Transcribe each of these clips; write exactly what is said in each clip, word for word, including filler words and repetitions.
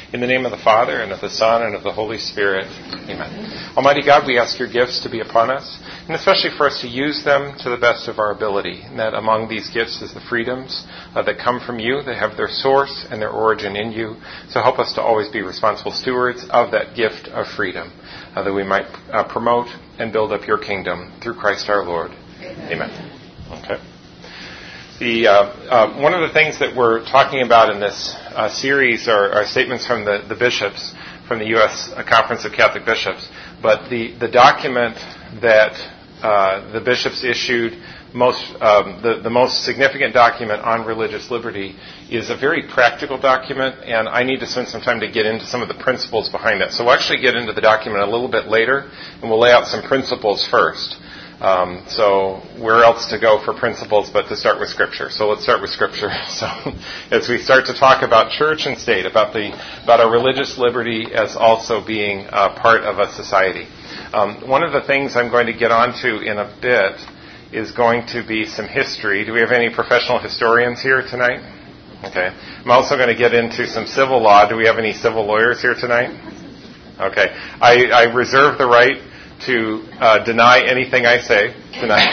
In the name of the Father, and of the Son, and of the Holy Spirit. Amen. Almighty God, we ask your gifts to be upon us, and especially for us to use them to the best of our ability. And that among these gifts is the freedoms uh, that come from you, that have their source and their origin in you. So help us to always be responsible stewards of that gift of freedom, uh, that we might uh, promote and build up your kingdom through Christ our Lord. Amen. Amen. Okay. The, uh, uh, one of the things that we're talking about in this uh, series are, are statements from the, the bishops, from the U S Conference of Catholic Bishops. But the, the document that uh, the bishops issued, most um, the, the most significant document on religious liberty, is a very practical document, and I need to spend some time to get into some of the principles behind it. So we'll actually get into the document a little bit later, and we'll lay out some principles first. Um, so where else to go for principles but to start with Scripture? So let's start with Scripture. So as we start to talk about church and state, about the about our religious liberty as also being uh, part of a society. Um, one of the things I'm going to get onto in a bit is going to be some history. Do we have any professional historians here tonight? Okay. I'm also going to get into some civil law. Do we have any civil lawyers here tonight? Okay. I, I reserve the right to uh, deny anything I say tonight.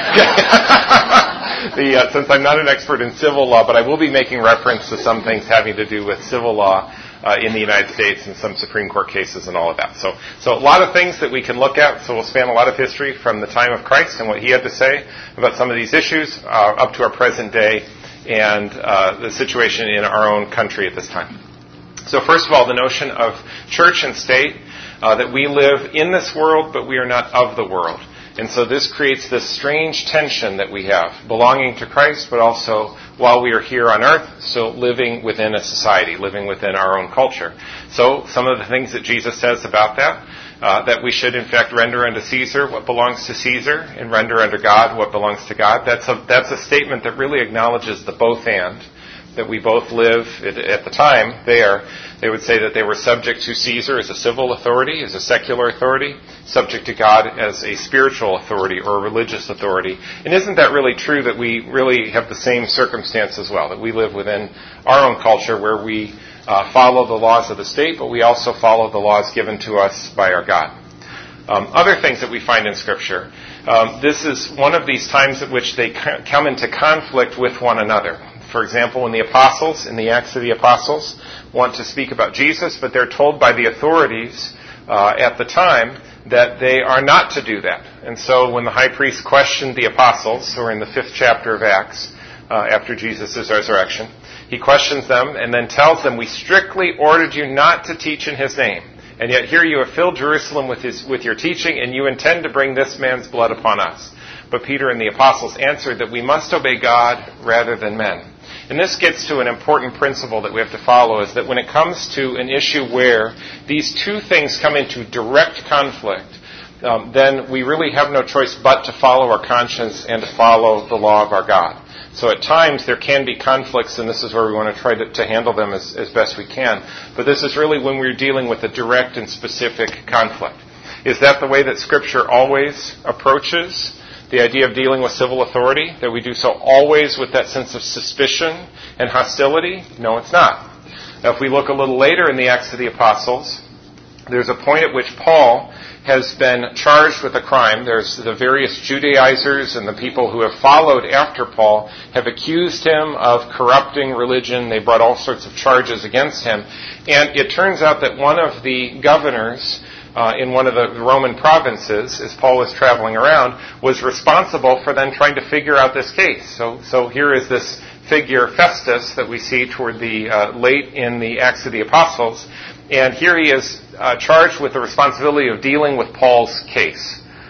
the, uh, since I'm not an expert in civil law, but I will be making reference to some things having to do with civil law uh, in the United States and some Supreme Court cases and all of that. So, so a lot of things that we can look at. So we'll span a lot of history from the time of Christ and what he had to say about some of these issues uh, up to our present day and uh, the situation in our own country at this time. So first of all, the notion of church and state. Uh, that we live in this world, but we are not of the world. And so this creates this strange tension that we have, belonging to Christ, but also while we are here on earth, still living within a society, living within our own culture. So some of the things that Jesus says about that, uh, that we should in fact render unto Caesar what belongs to Caesar, and render unto God what belongs to God. That's a, that's a statement that really acknowledges the both and, that we both live, at the time there, they would say that they were subject to Caesar as a civil authority, as a secular authority, subject to God as a spiritual authority or a religious authority. And isn't that really true that we really have the same circumstance as well, that we live within our own culture where we uh, follow the laws of the state, but we also follow the laws given to us by our God. Um, other things that we find in Scripture, um, this is one of these times at which they come into conflict with one another. For example, when the apostles, in the Acts of the Apostles, want to speak about Jesus, but they're told by the authorities uh, at the time that they are not to do that. And so when the high priest questioned the apostles, who are in the fifth chapter of Acts, uh, after Jesus' resurrection, he questions them and then tells them, "We strictly ordered you not to teach in his name. And yet here you have filled Jerusalem with his, with your teaching, and you intend to bring this man's blood upon us." But Peter and the apostles answered that we must obey God rather than men. And this gets to an important principle that we have to follow, is that when it comes to an issue where these two things come into direct conflict, um, then we really have no choice but to follow our conscience and to follow the law of our God. So at times there can be conflicts, and this is where we want to try to, to handle them as, as best we can. But this is really when we're dealing with a direct and specific conflict. Is that the way that Scripture always approaches the idea of dealing with civil authority, that we do so always with that sense of suspicion and hostility? No, it's not. Now, if we look a little later in the Acts of the Apostles, there's a point at which Paul has been charged with a crime. There's the various Judaizers and the people who have followed after Paul have accused him of corrupting religion. They brought all sorts of charges against him. And it turns out that one of the governors Uh, in one of the Roman provinces, as Paul was traveling around, was responsible for then trying to figure out this case. So, so here is this figure, Festus, that we see toward the uh, late in the Acts of the Apostles, and here he is uh, charged with the responsibility of dealing with Paul's case.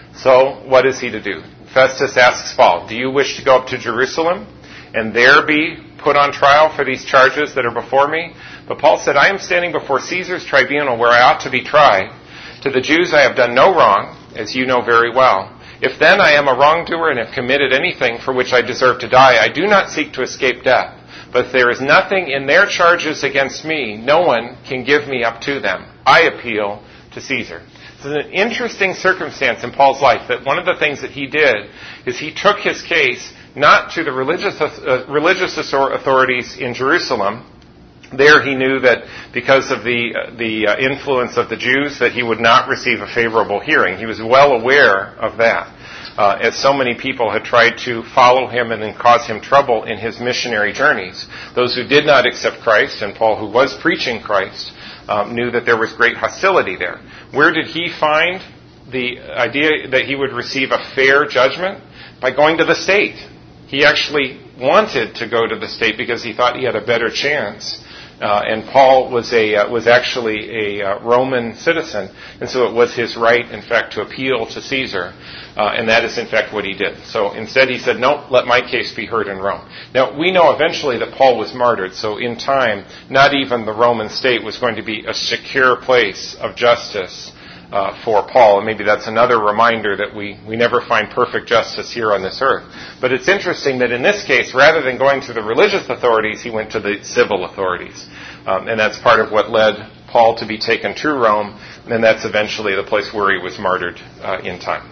So, what is he to do? Festus asks Paul, "Do you wish to go up to Jerusalem and there be put on trial for these charges that are before me?" But Paul said, "I am standing before Caesar's tribunal where I ought to be tried. To the Jews I have done no wrong, as you know very well. If then I am a wrongdoer and have committed anything for which I deserve to die, I do not seek to escape death. But if there is nothing in their charges against me, no one can give me up to them. I appeal to Caesar." It's an interesting circumstance in Paul's life, that one of the things that he did is he took his case not to the religious uh, religious authorities in Jerusalem, There he knew that because of the uh, the uh, influence of the Jews that he would not receive a favorable hearing. He was well aware of that, uh, as so many people had tried to follow him and then cause him trouble in his missionary journeys. Those who did not accept Christ, and Paul, who was preaching Christ, um, knew that there was great hostility there. Where did he find the idea that he would receive a fair judgment? By going to the state. He actually wanted to go to the state because he thought he had a better chance. Uh, and Paul was a uh, was actually a uh, Roman citizen, and so it was his right, in fact, to appeal to Caesar, uh, and that is, in fact, what he did. So instead he said, no, let my case be heard in Rome. Now, we know eventually that Paul was martyred, so in time, not even the Roman state was going to be a secure place of justice Uh, for Paul, and maybe that's another reminder that we, we never find perfect justice here on this earth. But it's interesting that in this case, rather than going to the religious authorities, he went to the civil authorities. Um, and that's part of what led Paul to be taken to Rome, and that's eventually the place where he was martyred uh, in time.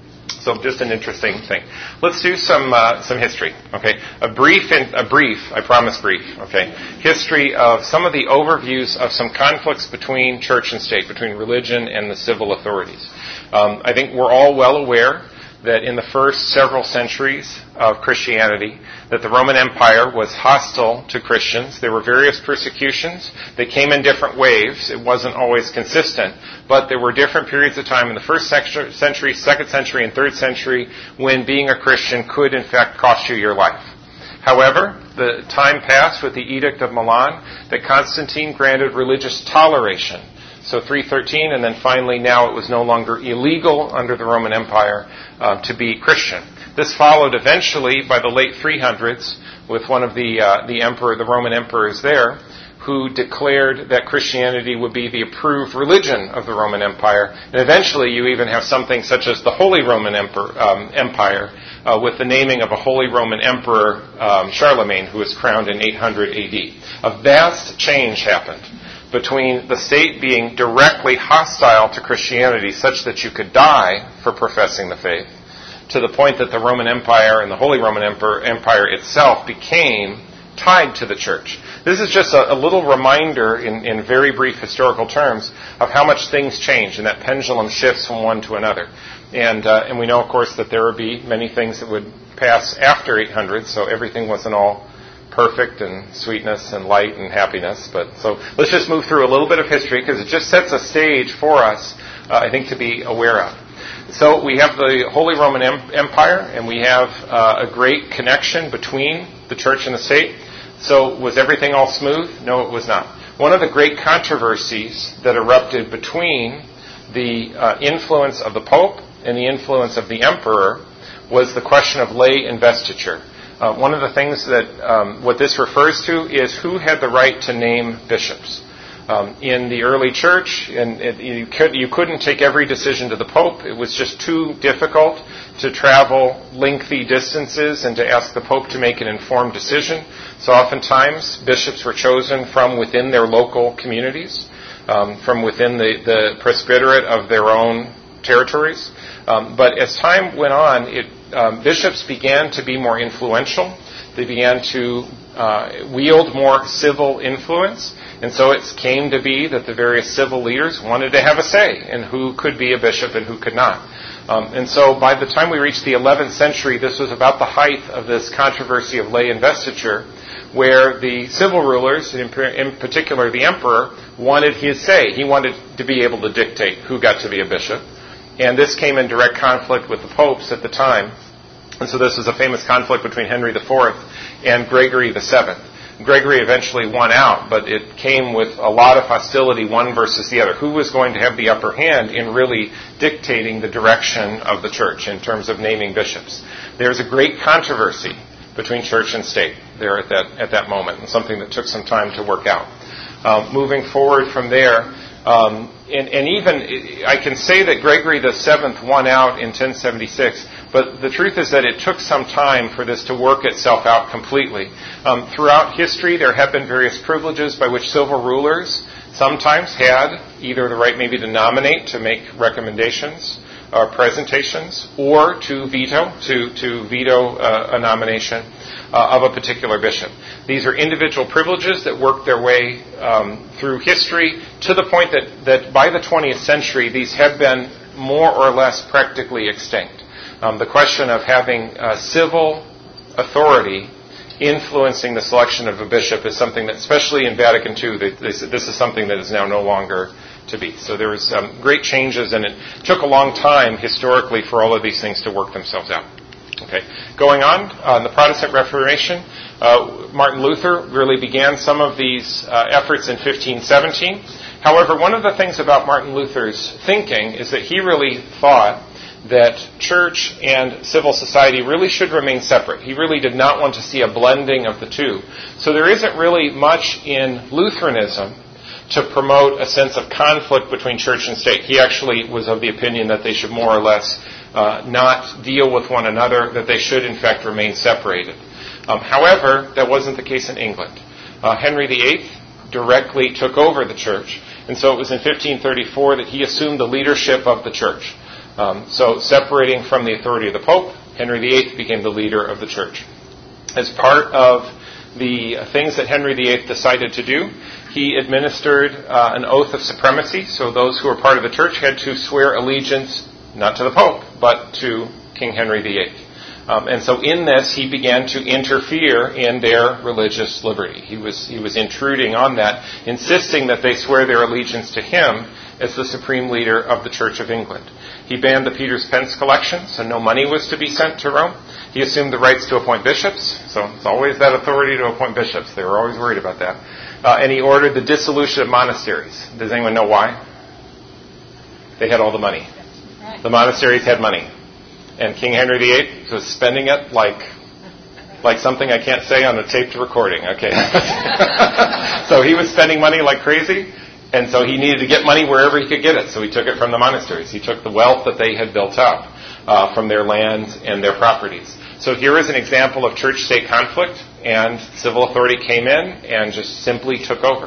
So just an interesting thing. Let's do some uh, some history. Okay, a brief, in, a brief. I promise brief. Okay, history of some of the overviews of some conflicts between church and state, between religion and the civil authorities. Um, I think we're all well aware that in the first several centuries of Christianity, that the Roman Empire was hostile to Christians. There were various persecutions. They came in different waves. It wasn't always consistent, but there were different periods of time in the first century, second century, and third century when being a Christian could, in fact, cost you your life. However, the time passed with the Edict of Milan that Constantine granted religious toleration. So three thirteen, and then finally now it was no longer illegal under the Roman Empire uh, to be Christian. This followed eventually by the late three hundreds with one of the uh, the emperor, the Roman emperors there, who declared that Christianity would be the approved religion of the Roman Empire. And eventually you even have something such as the Holy Roman Emperor, um, Empire, uh, with the naming of a Holy Roman Emperor, um, Charlemagne, who was crowned in eight hundred A D. A vast change happened between the state being directly hostile to Christianity such that you could die for professing the faith, to the point that the Roman Empire and the Holy Roman Empire itself became tied to the church. This is just a, a little reminder in, in very brief historical terms of how much things change and that pendulum shifts from one to another. And uh, and we know, of course, that there would be many things that would pass after eight hundred, so everything wasn't all perfect and sweetness and light and happiness. But so let's just move through a little bit of history because it just sets a stage for us, uh, I think, to be aware of. So we have the Holy Roman Empire, and we have uh, a great connection between the church and the state. So was everything all smooth? No, it was not. One of the great controversies that erupted between the uh, influence of the Pope and the influence of the Emperor was the question of lay investiture. Uh, one of the things that um, what this refers to is who had the right to name bishops. Um, in the early church, and it, you, could, you couldn't take every decision to the Pope. It was just too difficult to travel lengthy distances and to ask the Pope to make an informed decision. So oftentimes, bishops were chosen from within their local communities, um, from within the, the presbyterate of their own territories. Um, but as time went on, it, um, bishops began to be more influential. They began to uh, wield more civil influence. And so it came to be that the various civil leaders wanted to have a say in who could be a bishop and who could not. Um, and so by the time we reached the eleventh century, this was about the height of this controversy of lay investiture, where the civil rulers, in, in particular the emperor, wanted his say. He wanted to be able to dictate who got to be a bishop. And this came in direct conflict with the popes at the time. And so this was a famous conflict between Henry the Fourth and Gregory the Seventh. Gregory eventually won out, but it came with a lot of hostility, one versus the other. Who was going to have the upper hand in really dictating the direction of the church in terms of naming bishops? There's a great controversy between church and state there at that at that moment, and something that took some time to work out. Um, moving forward from there, um, and, and even I can say that Gregory the Seventh won out in ten seventy-six. But the truth is that it took some time for this to work itself out completely. Um, throughout history, there have been various privileges by which civil rulers sometimes had either the right maybe to nominate, to make recommendations, or presentations, or to veto, to, to veto uh, a nomination uh, of a particular bishop. These are individual privileges that work their way um, through history to the point that, that by the twentieth century, these have been more or less practically extinct. Um, the question of having uh, civil authority influencing the selection of a bishop is something that, especially in Vatican Two, they, they said this is something that is now no longer to be. So there was um, great changes, and it took a long time historically for all of these things to work themselves out. Okay, going on, uh, the Protestant Reformation, uh, Martin Luther really began some of these uh, efforts in fifteen seventeen. However, one of the things about Martin Luther's thinking is that he really thought that church and civil society really should remain separate. He really did not want to see a blending of the two. So there isn't really much in Lutheranism to promote a sense of conflict between church and state. He actually was of the opinion that they should more or less uh, not deal with one another, that they should in fact remain separated. Um, however, that wasn't the case in England. Uh, Henry the Eighth directly took over the church, and so it was in fifteen thirty-four that he assumed the leadership of the church. Um, so separating from the authority of the Pope, Henry the Eighth became the leader of the church. As part of the things that Henry the Eighth decided to do, he administered uh, an oath of supremacy. So those who were part of the church had to swear allegiance not to the Pope, but to King Henry the Eighth. Um, and so in this, he began to interfere in their religious liberty. He was he was intruding on that, insisting that they swear their allegiance to him as the supreme leader of the Church of England. He banned the Peter's Pence collection, so no money was to be sent to Rome. He assumed the rights to appoint bishops, so it's always that authority to appoint bishops. They were always worried about that. Uh, and he ordered the dissolution of monasteries. Does anyone know why? They had all the money. The monasteries had money. And King Henry the Eighth was spending it like like something I can't say on a taped recording, okay? So he was spending money like crazy. And so he needed to get money wherever he could get it. So he took it from the monasteries. He took the wealth that they had built up uh, from their lands and their properties. So here is an example of church-state conflict, and civil authority came in and just simply took over.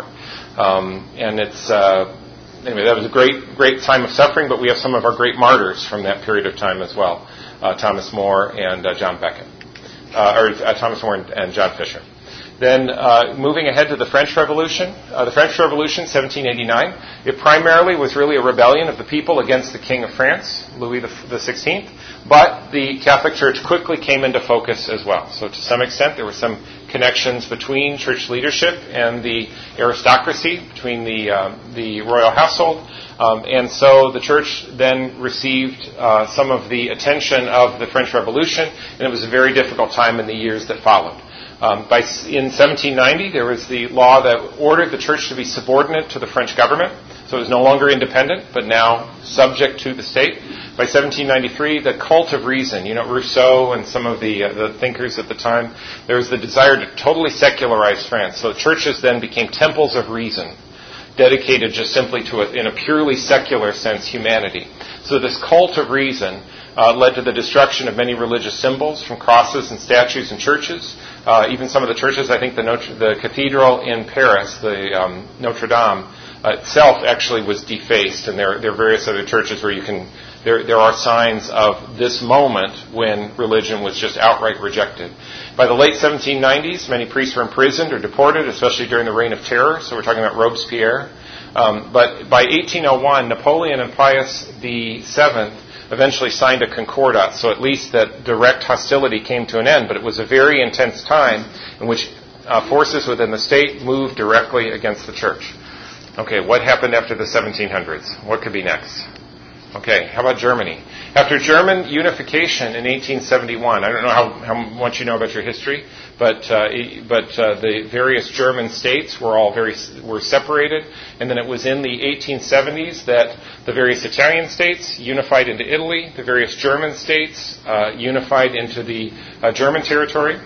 Um, and it's uh, anyway, that was a great, great time of suffering. But we have some of our great martyrs from that period of time as well: uh, Thomas More and uh, John Becket, uh, or uh, Thomas More and, and John Fisher. Then uh, moving ahead to the French Revolution. Uh, the French Revolution, seventeen eighty-nine, it primarily was really a rebellion of the people against the King of France, Louis the sixteenth, but the Catholic Church quickly came into focus as well. So to some extent there were some connections between church leadership and the aristocracy, between the, uh, the royal household, um, and so the church then received uh, some of the attention of the French Revolution, and it was a very difficult time in the years that followed. Um, by, in seventeen ninety, there was the law that ordered the church to be subordinate to the French government. So it was no longer independent, but now subject to the state. By seventeen ninety-three, the cult of reason, you know, Rousseau and some of the, uh, the thinkers at the time, there was the desire to totally secularize France. So churches then became temples of reason, dedicated just simply to, a, in a purely secular sense, humanity. So this cult of reason uh, led to the destruction of many religious symbols, from crosses and statues in churches. Uh, even some of the churches, I think the, Notre, the cathedral in Paris, the um, Notre Dame, uh, itself actually was defaced, and there, there are various other churches where you can, there, there are signs of this moment when religion was just outright rejected. By the late seventeen nineties, many priests were imprisoned or deported, especially during the Reign of Terror, so we're talking about Robespierre. Um, but by eighteen oh one, Napoleon and Pius the Seventh eventually signed a concordat, so at least that direct hostility came to an end. But it was a very intense time in which uh, forces within the state moved directly against the church. Okay, what happened after the seventeen hundreds? What could be next? Okay, how about Germany? After German unification in eighteen seventy-one, I don't know how, how much you know about your history, but uh, but uh, the various German states were all very were separated, and then it was in the eighteen seventies that the various Italian states unified into Italy, the various German states uh, unified into the uh, German territory.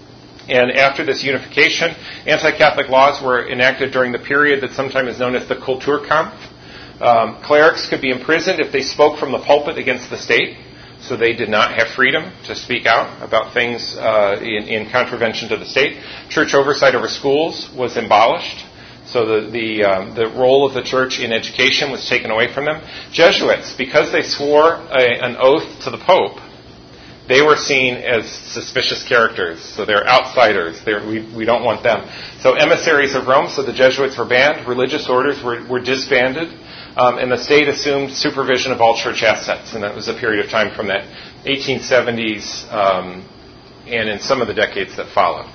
And after this unification, anti-Catholic laws were enacted during the period that sometimes is known as the Kulturkampf. Um, clerics could be imprisoned if they spoke from the pulpit against the state, so they did not have freedom to speak out about things uh, in, in contravention to the state. Church oversight over schools was abolished. So the the, um, the role of the church in education was taken away from them. Jesuits, because they swore a, an oath to the Pope, they were seen as suspicious characters. So they're outsiders. They're, we, we don't want them. So emissaries of Rome, so the Jesuits were banned. Religious orders were, were disbanded. Um, and the state assumed supervision of all church assets. And that was a period of time from the eighteen seventies um, and in some of the decades that followed.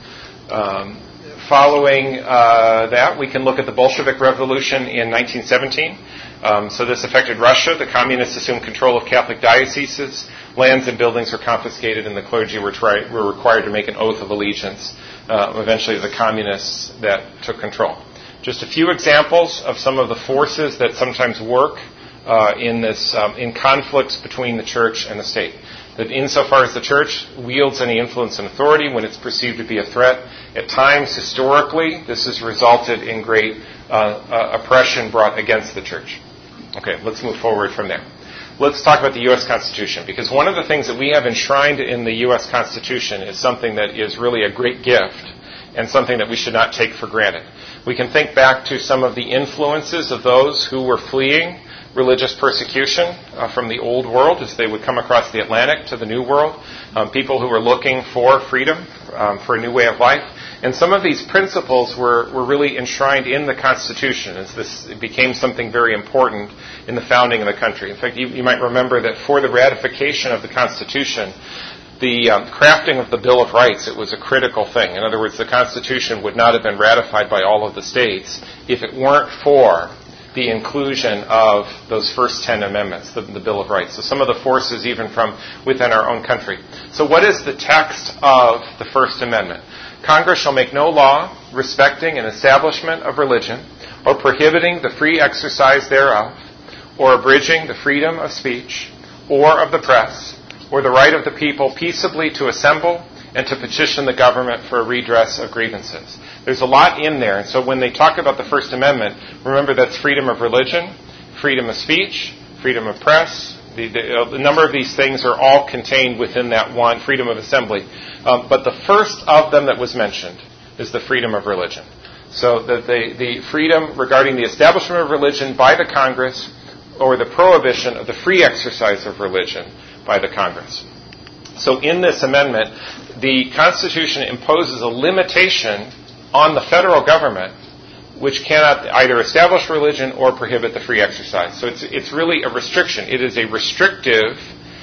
Um, following uh, that, we can look at the Bolshevik Revolution in nineteen seventeen. Um, so this affected Russia. The communists assumed control of Catholic dioceses. Lands and buildings were confiscated, and the clergy were, tri- were required to make an oath of allegiance. Uh, eventually, the communists that took control. Just a few examples of some of the forces that sometimes work uh, in this um, in conflicts between the church and the state. That insofar as the church wields any influence and authority when it's perceived to be a threat, at times historically this has resulted in great uh, uh, oppression brought against the church. Okay, let's move forward from there. Let's talk about the U S Constitution, because one of the things that we have enshrined in the U S Constitution is something that is really a great gift and something that we should not take for granted. We can think back to some of the influences of those who were fleeing religious persecution uh, from the old world as they would come across the Atlantic to the New World, um, people who were looking for freedom, um, for a new way of life. And some of these principles were, were really enshrined in the Constitution as this it became something very important in the founding of the country. In fact, you, you might remember that for the ratification of the Constitution, the um, crafting of the Bill of Rights, it was a critical thing. In other words, the Constitution would not have been ratified by all of the states if it weren't for the inclusion of those first ten amendments, the, the Bill of Rights. So some of the forces even from within our own country. So what is the text of the First Amendment? Congress shall make no law respecting an establishment of religion or prohibiting the free exercise thereof or abridging the freedom of speech or of the press or the right of the people peaceably to assemble and to petition the government for a redress of grievances. There's a lot in there. And so when they talk about the First Amendment, remember that's freedom of religion, freedom of speech, freedom of press. The, the, the number of these things are all contained within that one, freedom of assembly. Um, but the first of them that was mentioned is the freedom of religion. So that the, the freedom regarding the establishment of religion by the Congress or the prohibition of the free exercise of religion by the Congress. So in this amendment, the Constitution imposes a limitation on the federal government which cannot either establish religion or prohibit the free exercise. So it's it's really a restriction. It is a restrictive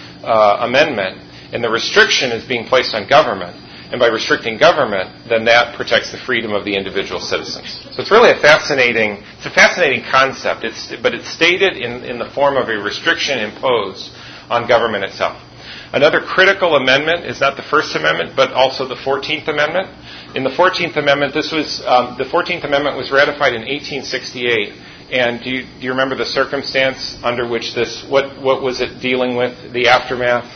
uh, amendment, and the restriction is being placed on government. And by restricting government, then that protects the freedom of the individual citizens. So it's really a fascinating, it's a fascinating concept. It's but it's stated in, in the form of a restriction imposed on government itself. Another critical amendment is not the First Amendment, but also the fourteenth Amendment. In the fourteenth Amendment, this was um, the fourteenth Amendment was ratified in eighteen sixty-eight. And do you, do you remember the circumstance under which this? What what was it dealing with? The aftermath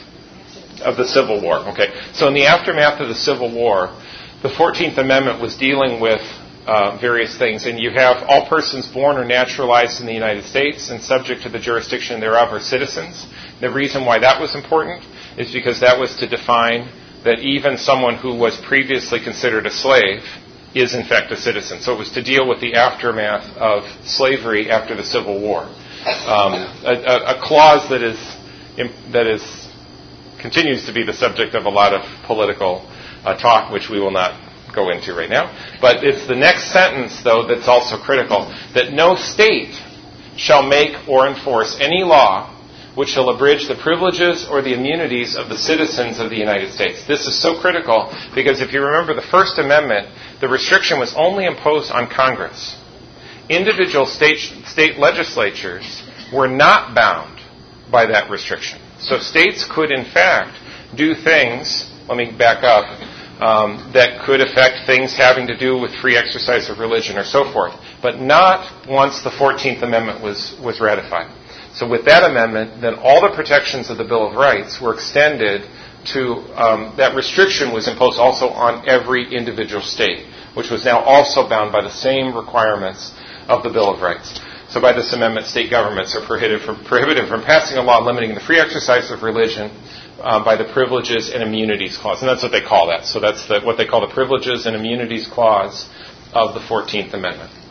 of the Civil War. Okay, so in the aftermath of the Civil War, the fourteenth Amendment was dealing with uh, various things, and you have all persons born or naturalized in the United States and subject to the jurisdiction thereof are citizens. The reason why that was important is because that was to define that even someone who was previously considered a slave is in fact a citizen. So it was to deal with the aftermath of slavery after the Civil War. Um, a, a, a clause that is that is continues to be the subject of a lot of political uh, talk, which we will not go into right now. But it's the next sentence, though, that's also critical, that no state shall make or enforce any law which shall abridge the privileges or the immunities of the citizens of the United States. This is so critical because if you remember the First Amendment, the restriction was only imposed on Congress. Individual state, state legislatures were not bound by that restriction. So states could, in fact, do things, let me back up, um, that could affect things having to do with free exercise of religion or so forth, but not once the fourteenth Amendment was, was ratified. So with that amendment, then all the protections of the Bill of Rights were extended to, um, that restriction was imposed also on every individual state, which was now also bound by the same requirements of the Bill of Rights. So by this amendment, state governments are prohibited from, prohibited from passing a law limiting the free exercise of religion uh, by the Privileges and Immunities Clause. And that's what they call that. So that's the, what they call the Privileges and Immunities Clause of the fourteenth Amendment.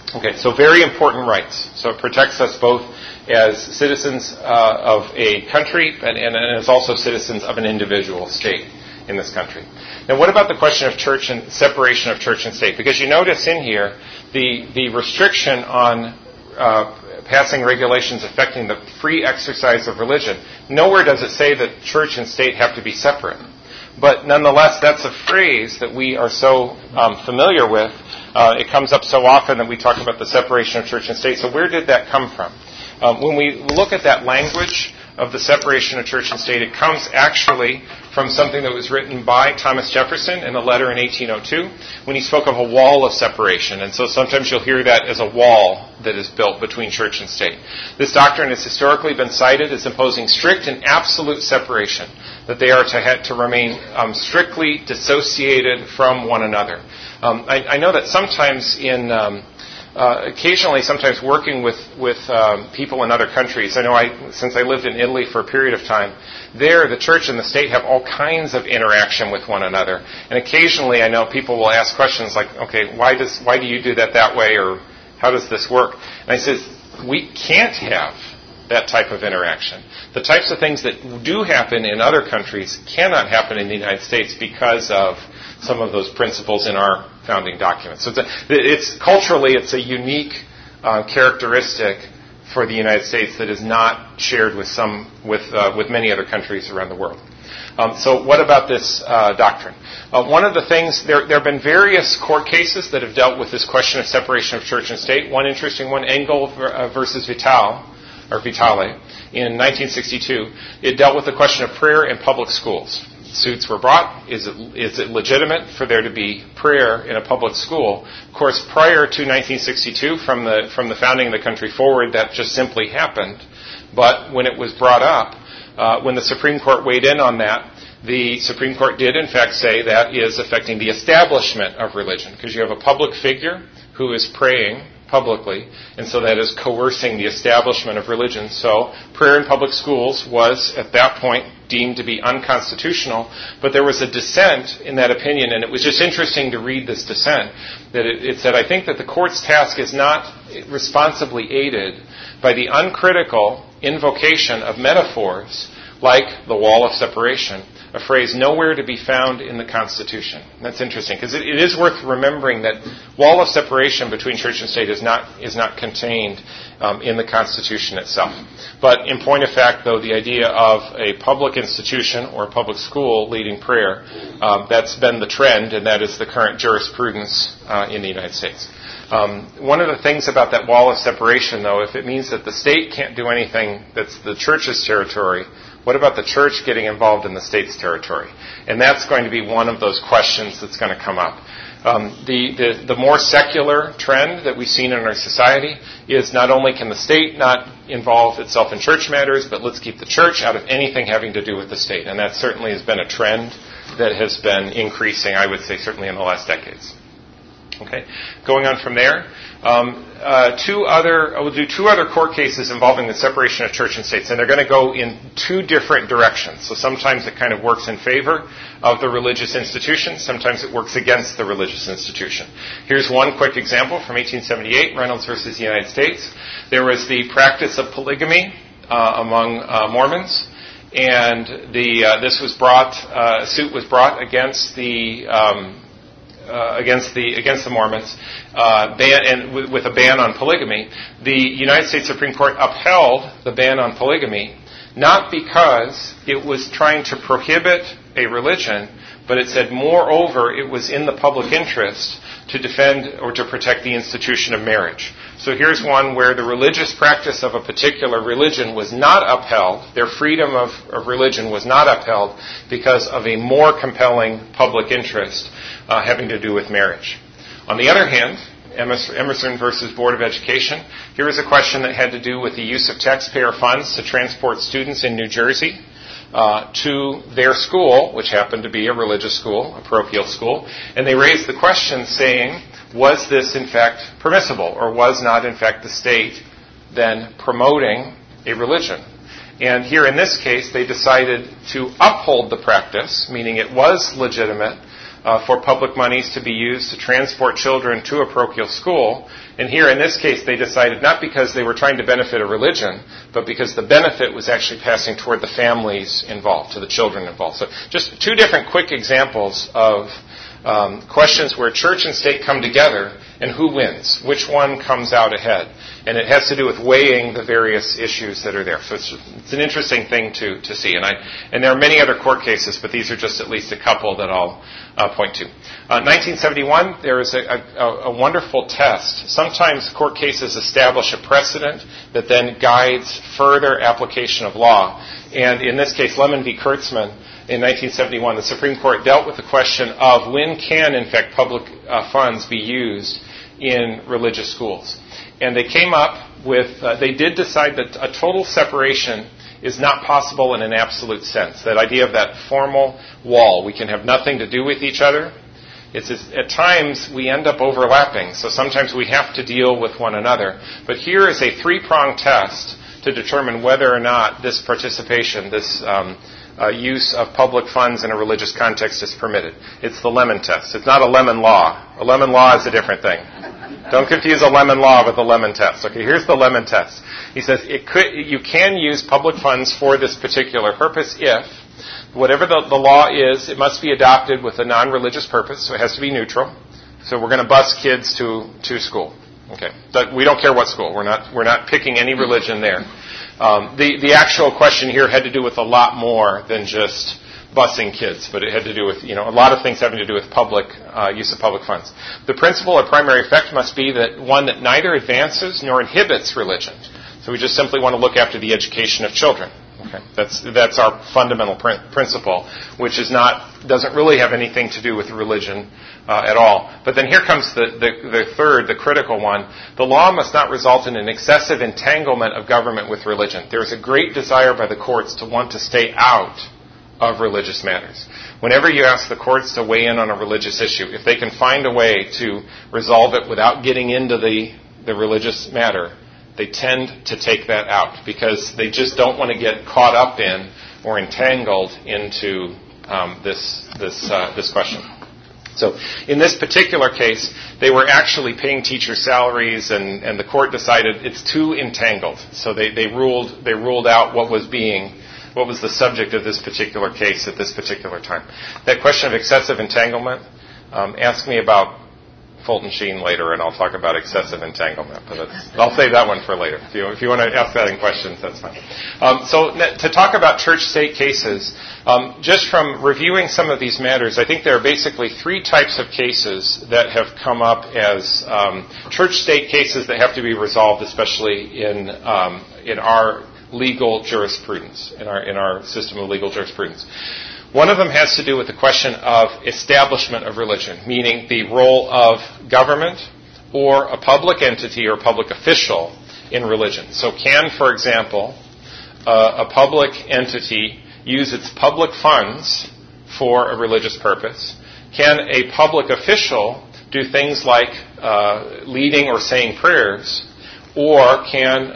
Okay, so very important rights. So it protects us both as citizens uh, of a country and, and, and as also citizens of an individual state in this country. Now, what about the question of church and separation of church and state? Because you notice in here the the restriction on uh, passing regulations affecting the free exercise of religion. Nowhere does it say that church and state have to be separate. But nonetheless, that's a phrase that we are so um, familiar with. Uh, it comes up so often that we talk about the separation of church and state. So where did that come from? Um, when we look at that language of the separation of church and state, it comes actually from something that was written by Thomas Jefferson in a letter in eighteen oh two when he spoke of a wall of separation. And so sometimes you'll hear that as a wall that is built between church and state. This doctrine has historically been cited as imposing strict and absolute separation, that they are to have to remain um, strictly dissociated from one another. Um, I, I know that sometimes in... Um, Uh, occasionally, sometimes working with with um, people in other countries. I know I, since I lived in Italy for a period of time, there the church and the state have all kinds of interaction with one another. And occasionally, I know people will ask questions like, "Okay, why does why do you do that that way?" or "How does this work?" And I says, "We can't have that type of interaction. The types of things that do happen in other countries cannot happen in the United States because of some of those principles in our founding documents." So it's, a, it's culturally, it's a unique uh, characteristic for the United States that is not shared with some with uh, with many other countries around the world. Um, so, what about this uh, doctrine? Uh, one of the things there there have been various court cases that have dealt with this question of separation of church and state. One interesting one, Engel versus Vital or Vitale in nineteen sixty-two. It dealt with the question of prayer in public schools. Suits were brought. Is it, is it legitimate for there to be prayer in a public school? Of course, prior to nineteen sixty-two, from the from the founding of the country forward, that just simply happened. But when it was brought up, uh, when the Supreme Court weighed in on that, the Supreme Court did in fact say that is affecting the establishment of religion, because you have a public figure who is praying publicly, and so that is coercing the establishment of religion. So prayer in public schools was, at that point, deemed to be unconstitutional, but there was a dissent in that opinion, and it was just interesting to read this dissent, that it, it said, I think that the court's task is not responsibly aided by the uncritical invocation of metaphors like the wall of separation, a phrase nowhere to be found in the Constitution. And that's interesting, because it, it is worth remembering that wall of separation between church and state is not is not contained um, in the Constitution itself. But in point of fact, though, the idea of a public institution or a public school leading prayer, um, that's been the trend, and that is the current jurisprudence uh, in the United States. Um, one of the things about that wall of separation, though, if it means that the state can't do anything that's the church's territory, what about the church getting involved in the state's territory? And that's going to be one of those questions that's going to come up. Um, the, the, the more secular trend that we've seen in our society is not only can the state not involve itself in church matters, but let's keep the church out of anything having to do with the state. And that certainly has been a trend that has been increasing, I would say, certainly in the last decades. Okay, going on from there, um, uh, two other, I will do two other court cases involving the separation of church and states, and they're going to go in two different directions. So sometimes it kind of works in favor of the religious institution, sometimes it works against the religious institution. Here's one quick example from eighteen seventy-eight, Reynolds versus the United States. There was the practice of polygamy uh, among uh, Mormons, and the uh, this was brought, uh, a suit was brought against the um, Uh, against the against the Mormons, uh, ban and with, with a ban on polygamy. The United States Supreme Court upheld the ban on polygamy, not because it was trying to prohibit a religion, but it said, moreover, it was in the public interest to defend or to protect the institution of marriage. So here's one where the religious practice of a particular religion was not upheld, their freedom of, of religion was not upheld because of a more compelling public interest uh, having to do with marriage. On the other hand, Emerson versus Board of Education, here is a question that had to do with the use of taxpayer funds to transport students in New Jersey Uh, to their school, which happened to be a religious school, a parochial school, and they raised the question saying, was this in fact permissible, or was not in fact the state then promoting a religion? And here in this case, they decided to uphold the practice, meaning it was legitimate, uh, for public monies to be used to transport children to a parochial school. And here, in this case, they decided not because they were trying to benefit a religion, but because the benefit was actually passing toward the families involved, to the children involved. So just two different quick examples of um, questions where church and state come together and who wins, which one comes out ahead. And it has to do with weighing the various issues that are there. So it's, it's an interesting thing to, to see. And I and there are many other court cases, but these are just at least a couple that I'll uh, point to. Uh, nineteen seventy-one, there is a, a, a wonderful test. Sometimes court cases establish a precedent that then guides further application of law. And in this case, Lemon v. Kurtzman, in nineteen seventy-one, the Supreme Court dealt with the question of when can, in fact, public uh, funds be used in religious schools. And they came up with, uh, they did decide that a total separation is not possible in an absolute sense. That idea of that formal wall, we can have nothing to do with each other. It's at times we end up overlapping, so sometimes we have to deal with one another. But here is a three-pronged test to determine whether or not this participation, this um, uh, use of public funds in a religious context is permitted. It's the Lemon test. It's not a Lemon law. A Lemon law is a different thing. Don't confuse a Lemon law with a Lemon test. Okay, here's the Lemon test. He says it could, you can use public funds for this particular purpose if, whatever the, the law is, it must be adopted with a non-religious purpose, so it has to be neutral. So we're going to bus kids to, to school. Okay, we don't care what school. We're not we're not picking any religion there. Um, the the actual question here had to do with a lot more than just busing kids, but it had to do with, you know, a lot of things having to do with public uh, use of public funds. The principle or primary effect must be that one that neither advances nor inhibits religion. So we just simply want to look after the education of children. Okay, that's that's our fundamental prin- principle, which is not doesn't really have anything to do with religion uh, at all. But then here comes the, the the third, the critical one. The law must not result in an excessive entanglement of government with religion. There is a great desire by the courts to want to stay out of religious matters. Whenever you ask the courts to weigh in on a religious issue, if they can find a way to resolve it without getting into the the religious matter, they tend to take that out because they just don't want to get caught up in or entangled into um, this this uh, this question. So in this particular case, they were actually paying teachers' salaries, and, and the court decided it's too entangled. So they, they ruled they ruled out what was being what was the subject of this particular case at this particular time. That question of excessive entanglement, um, ask me about Fulton Sheen later, and I'll talk about excessive entanglement. But that's, I'll save that one for later. If you, if you want to ask that in questions, that's fine. Um, so to talk about church-state cases, um, just from reviewing some of these matters, I think there are basically three types of cases that have come up as um, church-state cases that have to be resolved, especially in um, in our legal jurisprudence, in our in our system of legal jurisprudence. One of them has to do with the question of establishment of religion, meaning the role of government or a public entity or public official in religion. So can, for example, uh, a public entity use its public funds for a religious purpose? Can a public official do things like uh, leading or saying prayers? Or can a,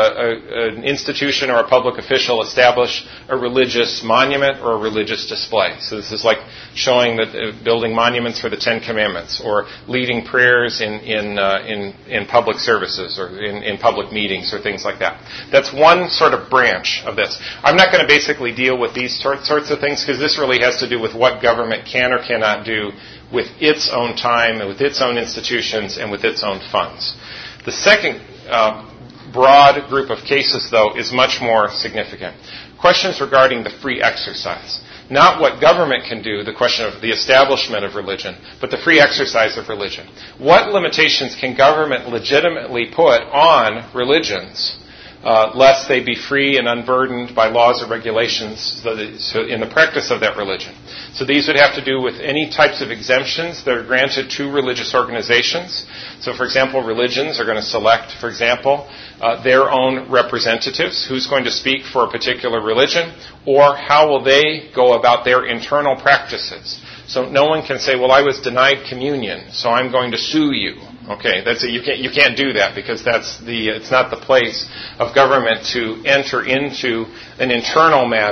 a, an institution or a public official establish a religious monument or a religious display? So this is like showing that uh, building monuments for the Ten Commandments, or leading prayers in in uh, in, in public services or in, in public meetings or things like that. That's one sort of branch of this. I'm not going to basically deal with these sorts of things because this really has to do with what government can or cannot do with its own time and with its own institutions and with its own funds. The second Uh, broad group of cases, though, is much more significant. Questions regarding the free exercise. Not what government can do, the question of the establishment of religion, but the free exercise of religion. What limitations can government legitimately put on religions uh, lest they be free and unburdened by laws or regulations so that, so in the practice of that religion? So these would have to do with any types of exemptions that are granted to religious organizations. So, for example, religions are going to select, for example, uh, their own representatives, who's going to speak for a particular religion, or how will they go about their internal practices. So no one can say, well, I was denied communion, so I'm going to sue you. Okay, that's it. You can't, you can't do that because that's the, it's not the place of government to enter into an internal matter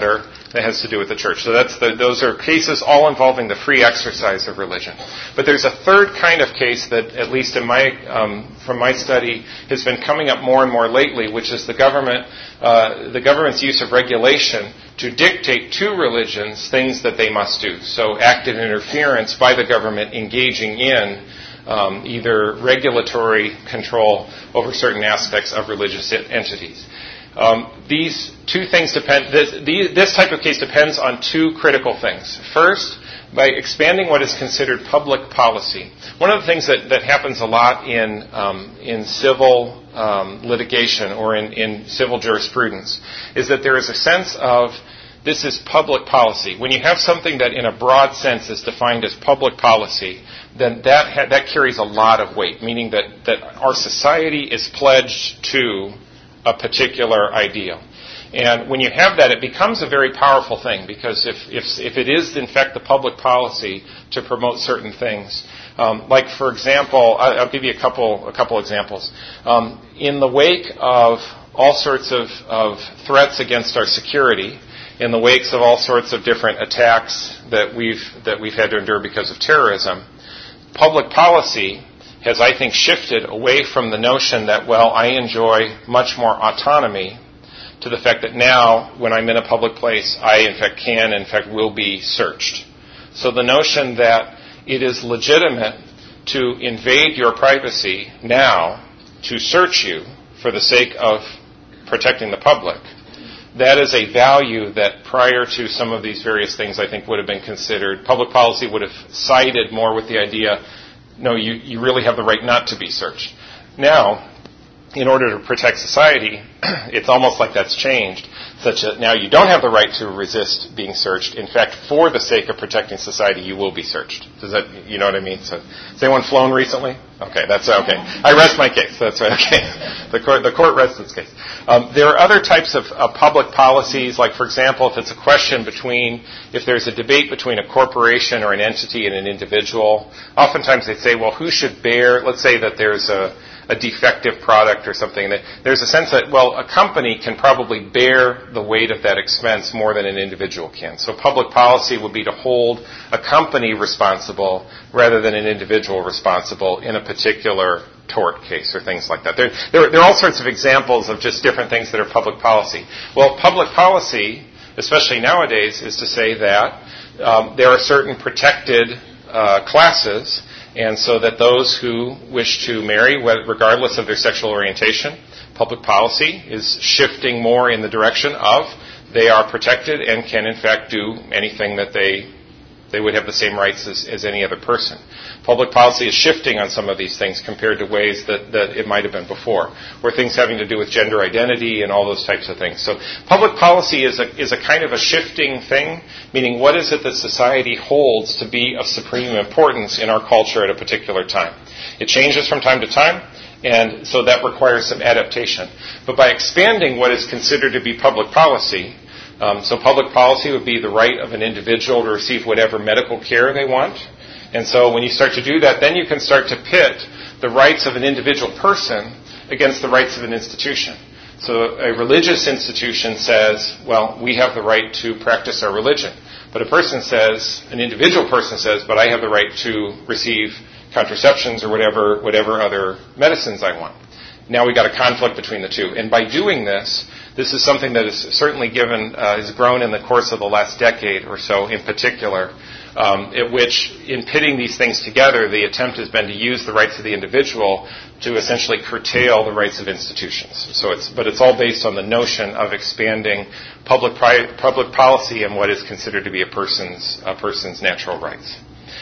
that has to do with the church. So that's the, those are cases all involving the free exercise of religion. But there's a third kind of case that, at least in my um, from my study, has been coming up more and more lately, which is the government uh, the government's use of regulation to dictate to religions things that they must do. So active interference by the government engaging in um, either regulatory control over certain aspects of religious entities. Um, these two things depend. This, these, this type of case depends on two critical things. First, by expanding what is considered public policy. One of the things that, that happens a lot in um, in civil um, litigation or in, in civil jurisprudence is that there is a sense of this is public policy. When you have something that in a broad sense is defined as public policy, then that ha- that carries a lot of weight, meaning that, that our society is pledged to a particular ideal. And when you have that, it becomes a very powerful thing, because if if, if it is, in fact, the public policy to promote certain things, um, like, for example, I'll give you a couple a couple examples. Um, in the wake of all sorts of, of threats against our security, in the wakes of all sorts of different attacks that we've that we've had to endure because of terrorism, public policy has, I think, shifted away from the notion that, well, I enjoy much more autonomy, to the fact that now, when I'm in a public place, I, in fact, can, in fact, will be searched. So the notion that it is legitimate to invade your privacy now to search you for the sake of protecting the public, that is a value that prior to some of these various things, I think, would have been considered. Public policy would have sided more with the idea, no, you, you really have the right not to be searched. Now, in order to protect society, it's almost like that's changed, such that now you don't have the right to resist being searched. In fact, for the sake of protecting society, you will be searched. Does that, you know what I mean? So, has anyone flown recently? Okay, that's okay. I rest my case. That's right. Okay, the court, the court rests its case. Um, there are other types of uh, public policies, like, for example, if it's a question between, if there's a debate between a corporation or an entity and an individual, oftentimes they say, well, who should bear? Let's say that there's a a defective product or something. That there's a sense that, well, a company can probably bear the weight of that expense more than an individual can. So public policy would be to hold a company responsible rather than an individual responsible in a particular tort case or things like that. There, there, there are all sorts of examples of just different things that are public policy. Well, public policy, especially nowadays, is to say that um, there are certain protected uh, classes, and so that those who wish to marry, regardless of their sexual orientation, public policy is shifting more in the direction of they are protected and can, in fact, do anything that they they would have the same rights as, as any other person. Public policy is shifting on some of these things compared to ways that, that it might have been before, or things having to do with gender identity and all those types of things. So public policy is a, is a kind of a shifting thing, meaning what is it that society holds to be of supreme importance in our culture at a particular time. It changes from time to time, and so that requires some adaptation. But by expanding what is considered to be public policy, Um, so public policy would be the right of an individual to receive whatever medical care they want. And so when you start to do that, then you can start to pit the rights of an individual person against the rights of an institution. So a religious institution says, well, we have the right to practice our religion. But a person says, an individual person says, but I have the right to receive contraceptions or whatever, whatever other medicines I want. Now we've got a conflict between the two. And by doing this, this is something that is certainly given, uh, has grown in the course of the last decade or so in particular, um, at which, in pitting these things together, the attempt has been to use the rights of the individual to essentially curtail the rights of institutions. So it's, but it's all based on the notion of expanding public pri- public policy and what is considered to be a person's a person's natural rights.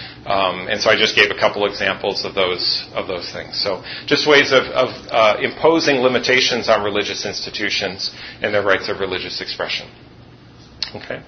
Um, and so I just gave a couple examples of those of those things. So just ways of, of uh, imposing limitations on religious institutions and their rights of religious expression. Okay.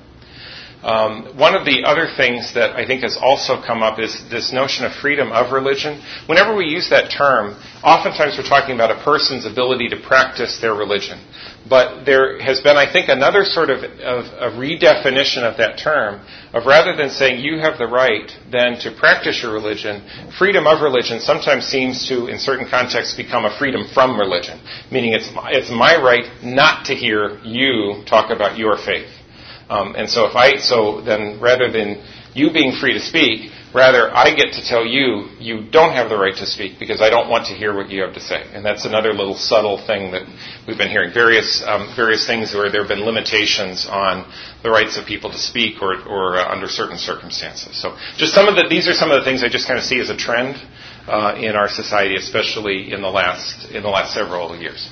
Um, one of the other things that I think has also come up is this notion of freedom of religion. Whenever we use that term, oftentimes we're talking about a person's ability to practice their religion. But there has been, I think, another sort of, of a redefinition of that term, of rather than saying you have the right then to practice your religion, freedom of religion sometimes seems to, in certain contexts, become a freedom from religion, meaning it's it's my right not to hear you talk about your faith. Um, and so if I, so then rather than you being free to speak, rather I get to tell you, you don't have the right to speak because I don't want to hear what you have to say. And that's another little subtle thing that we've been hearing. Various um, various things where there have been limitations on the rights of people to speak or, or uh, under certain circumstances. So just some of the, these are some of the things I just kind of see as a trend uh, in our society, especially in the last in the last several years.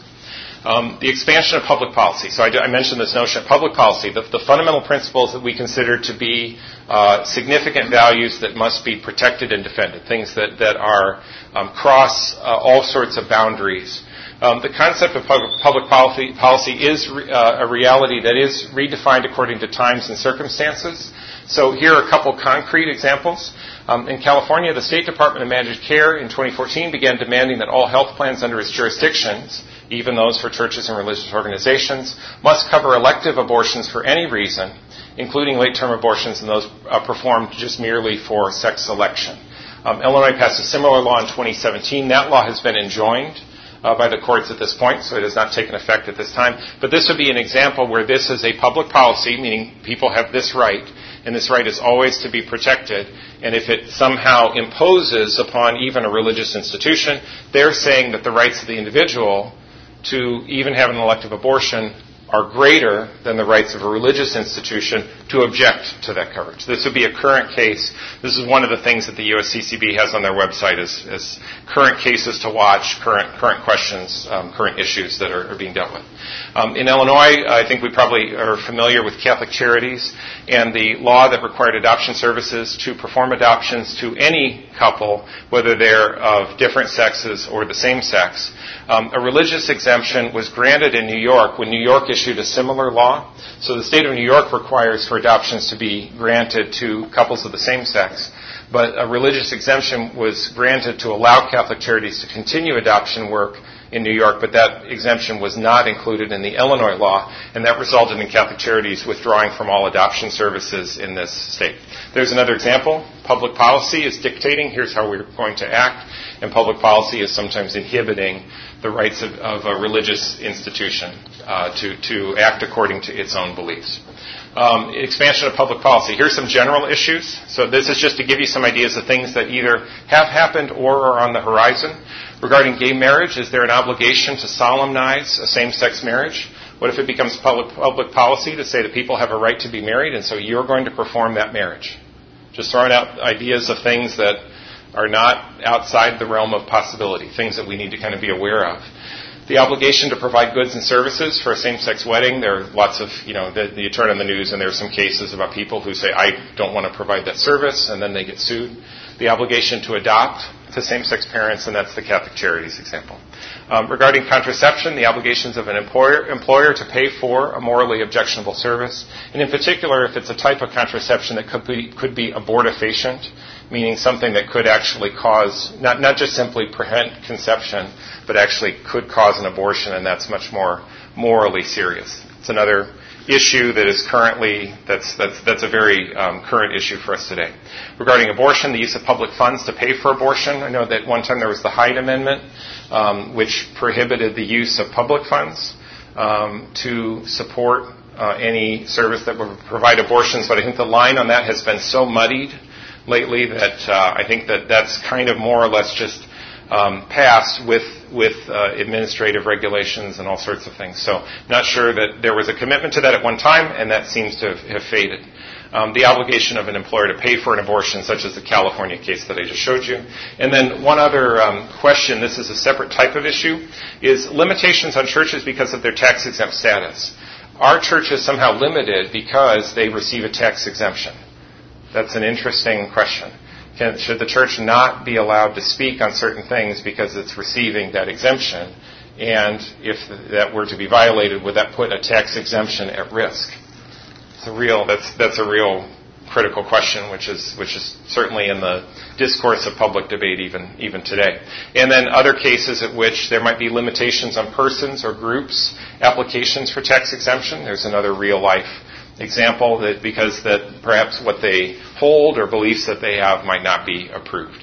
Um, the expansion of public policy. So I, I mentioned this notion of public policy, the, the fundamental principles that we consider to be uh, significant values that must be protected and defended, things that, that are um, cross uh, all sorts of boundaries. Um, the concept of public, public policy, policy is re, uh, a reality that is redefined according to times and circumstances. So here are a couple concrete examples. Um, in California, the State Department of Managed Care in twenty fourteen began demanding that all health plans under its jurisdictions, even those for churches and religious organizations, must cover elective abortions for any reason, including late-term abortions and those uh, performed just merely for sex selection. Um, Illinois passed a similar law in twenty seventeen. That law has been enjoined uh, by the courts at this point, so it has not taken effect at this time. But this would be an example where this is a public policy, meaning people have this right, and this right is always to be protected. And if it somehow imposes upon even a religious institution, they're saying that the rights of the individual to even have an elective abortion are greater than the rights of a religious institution to object to that coverage. This would be a current case. This is one of the things that the U S C C B has on their website as, as current cases to watch, current current questions, um, current issues that are, are being dealt with. Um, in Illinois, I think we probably are familiar with Catholic Charities and the law that required adoption services to perform adoptions to any couple, whether they're of different sexes or the same sex. Um, a religious exemption was granted in New York when New York issued a similar law. So the state of New York requires for adoptions to be granted to couples of the same sex. But a religious exemption was granted to allow Catholic Charities to continue adoption work in New York, but that exemption was not included in the Illinois law, and that resulted in Catholic Charities withdrawing from all adoption services in this state. There's another example. Public policy is dictating, here's how we're going to act, and public policy is sometimes inhibiting the rights of, of a religious institution uh, to, to act according to its own beliefs. Um, expansion of public policy. Here's some general issues. So this is just to give you some ideas of things that either have happened or are on the horizon. Regarding gay marriage, is there an obligation to solemnize a same-sex marriage? What if it becomes public, public policy to say that people have a right to be married, and so you're going to perform that marriage? Just throwing out ideas of things that are not outside the realm of possibility, things that we need to kind of be aware of. The obligation to provide goods and services for a same-sex wedding. There are lots of, you know, the, you turn on the news and there are some cases about people who say, I don't want to provide that service, and then they get sued. The obligation to adopt to same-sex parents, and that's the Catholic Charities example. Um, regarding contraception, the obligations of an employer, employer to pay for a morally objectionable service, and in particular, if it's a type of contraception that could be, could be abortifacient, meaning something that could actually cause, not, not just simply prevent conception, but actually could cause an abortion, and that's much more morally serious. It's another issue that is currently, that's that's that's a very um, current issue for us today. Regarding abortion, the use of public funds to pay for abortion. I know that one time there was the Hyde Amendment, um, which prohibited the use of public funds um, to support uh, any service that would provide abortions, but I think the line on that has been so muddied lately that uh, I think that that's kind of more or less just um, passed with with uh, administrative regulations and all sorts of things. So not sure that there was a commitment to that at one time, and that seems to have, have faded. Um, the obligation of an employer to pay for an abortion, such as the California case that I just showed you. And then one other um, question, this is a separate type of issue, is limitations on churches because of their tax-exempt status. Are churches somehow limited because they receive a tax exemption? That's an interesting question. Can, should the church not be allowed to speak on certain things because it's receiving that exemption? And if that were to be violated, would that put a tax exemption at risk? It's a real, that's, that's a real critical question, which is, which is certainly in the discourse of public debate even, even today. And then other cases at which there might be limitations on persons or groups, applications for tax exemption. There's another real life example that because that perhaps what they hold or beliefs that they have might not be approved.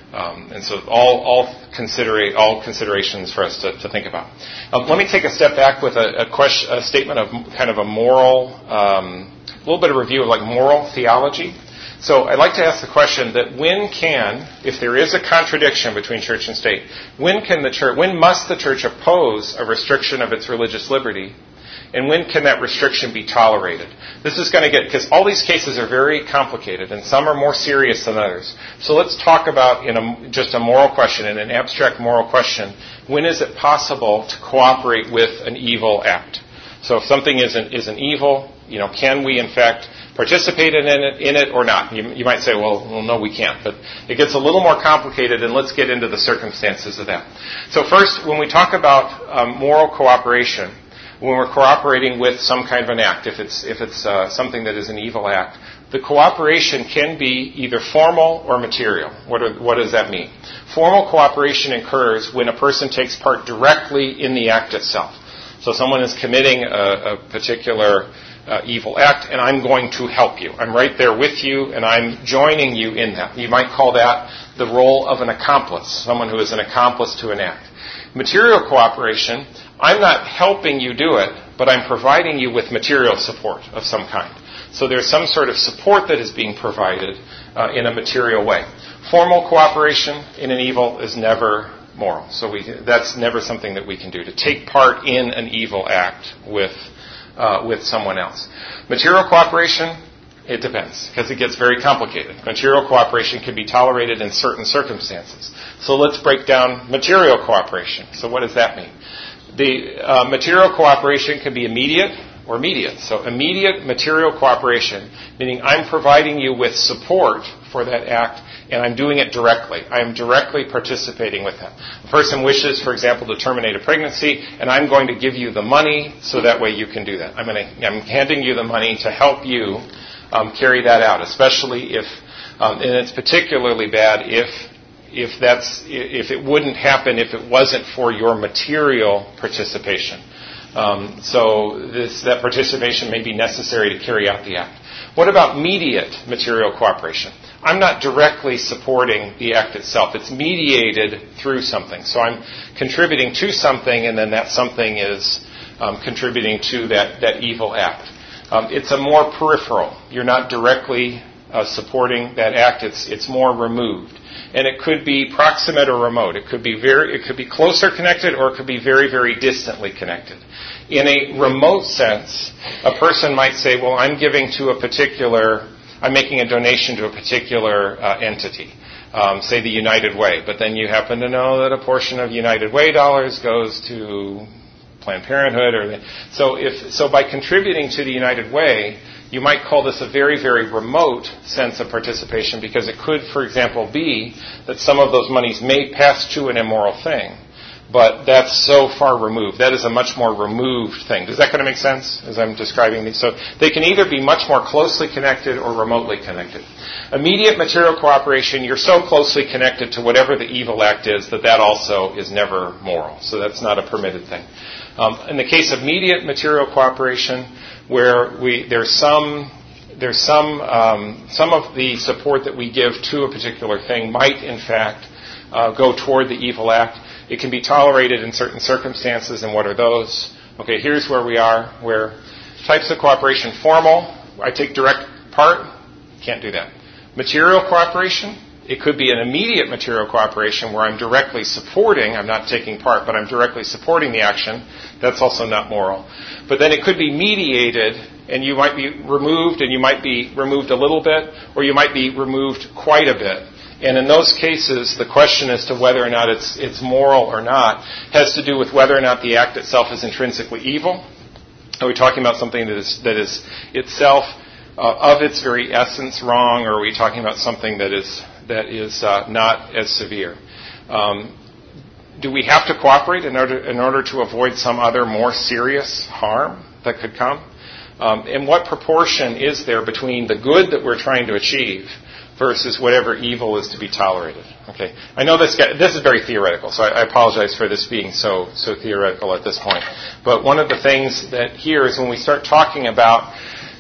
Um, and so all all, considerate, all considerations for us to, to think about. Um, let me take a step back with a, a, question, a statement of kind of a moral, um, a little bit of review of like moral theology. So I'd like to ask the question that when can, if there is a contradiction between church and state, when can the church, when must the church oppose a restriction of its religious liberty? And when can that restriction be tolerated? This is going to get, because all these cases are very complicated, and some are more serious than others. So let's talk about, in a, just a moral question, in an abstract moral question, when is it possible to cooperate with an evil act? So if something is an, is an evil, you know, can we in fact participate in it, in it or not? You, you might say, well, well, no, we can't. But it gets a little more complicated, and let's get into the circumstances of that. So first, when we talk about um, moral cooperation, when we're cooperating with some kind of an act, if it's if it's uh, something that is an evil act, the cooperation can be either formal or material. What are, what does that mean? Formal cooperation occurs when a person takes part directly in the act itself. So someone is committing a, a particular uh, evil act, and I'm going to help you. I'm right there with you, and I'm joining you in that. You might call that the role of an accomplice, someone who is an accomplice to an act. Material cooperation, I'm not helping you do it, but I'm providing you with material support of some kind. So there's some sort of support that is being provided uh, in a material way. Formal cooperation in an evil is never moral. So we, that's never something that we can do, to take part in an evil act with uh, with someone else. Material cooperation, it depends, because it gets very complicated. Material cooperation can be tolerated in certain circumstances. So let's break down material cooperation. So what does that mean? The uh, material cooperation can be immediate or mediate. So immediate material cooperation, meaning I'm providing you with support for that act, and I'm doing it directly. I am directly participating with that. A person wishes, for example, to terminate a pregnancy, and I'm going to give you the money so that way you can do that. I'm, going to, I'm handing you the money to help you um, carry that out, especially if, um, and it's particularly bad if if that's if it wouldn't happen if it wasn't for your material participation. Um, so this, that participation may be necessary to carry out the act. What about mediate material cooperation? I'm not directly supporting the act itself. It's mediated through something. So I'm contributing to something, and then that something is um, contributing to that, that evil act. Um, it's a more peripheral. You're not directly uh, supporting that act. It's it's more removed. And it could be proximate or remote. It could be very, it could be closer connected, or it could be very, very distantly connected. In a remote sense, a person might say, well, I'm giving to a particular, I'm making a donation to a particular uh, entity, um, say the United Way, but then you happen to know that a portion of United Way dollars goes to Planned Parenthood, or so if so by contributing to the United Way, you might call this a very, very remote sense of participation, because it could, for example, be that some of those monies may pass to an immoral thing, but that's so far removed. That is a much more removed thing. Does that kind of make sense as I'm describing these? So they can either be much more closely connected or remotely connected. Immediate material cooperation, you're so closely connected to whatever the evil act is that that also is never moral. So that's not a permitted thing. Um, in the case of mediate material cooperation, where we there's some there's some um, some of the support that we give to a particular thing might in fact uh, go toward the evil act. It can be tolerated in certain circumstances, and what are those? Okay, here's where we are. Where types of cooperation: formal, I take direct part, can't do that. Material cooperation. It could be an immediate material cooperation where I'm directly supporting, I'm not taking part, but I'm directly supporting the action. That's also not moral. But then it could be mediated, and you might be removed, and you might be removed a little bit, or you might be removed quite a bit. And in those cases, the question as to whether or not it's it's moral or not has to do with whether or not the act itself is intrinsically evil. Are we talking about something that is that is itself, uh, of its very essence, wrong, or are we talking about something that is that is uh, not as severe? Um, do we have to cooperate in order in order to avoid some other more serious harm that could come? Um, and what proportion is there between the good that we're trying to achieve versus whatever evil is to be tolerated? Okay, I know this this is very theoretical, so I, I apologize for this being so so theoretical at this point. But one of the things that here is when we start talking about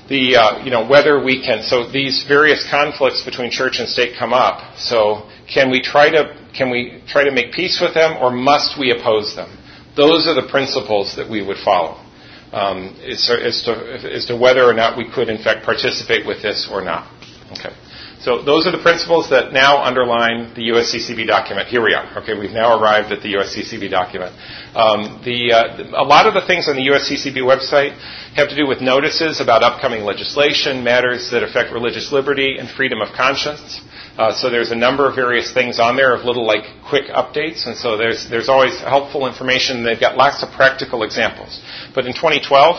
the uh, you know whether we can. So these various conflicts between church and state come up. So can we try to can we try to make peace with them, or must we oppose them? Those are the principles that we would follow um, as, as to as to whether or not we could in fact participate with this or not. Okay. So those are the principles that now underline the U S C C B document. Here we are. Okay, we've now arrived at the U S C C B document. Um, the uh, a lot of the things on the U S C C B website have to do with notices about upcoming legislation, matters that affect religious liberty and freedom of conscience. Uh, so there's a number of various things on there of little like quick updates, and so there's there's always helpful information. They've got lots of practical examples. But in twenty twelve.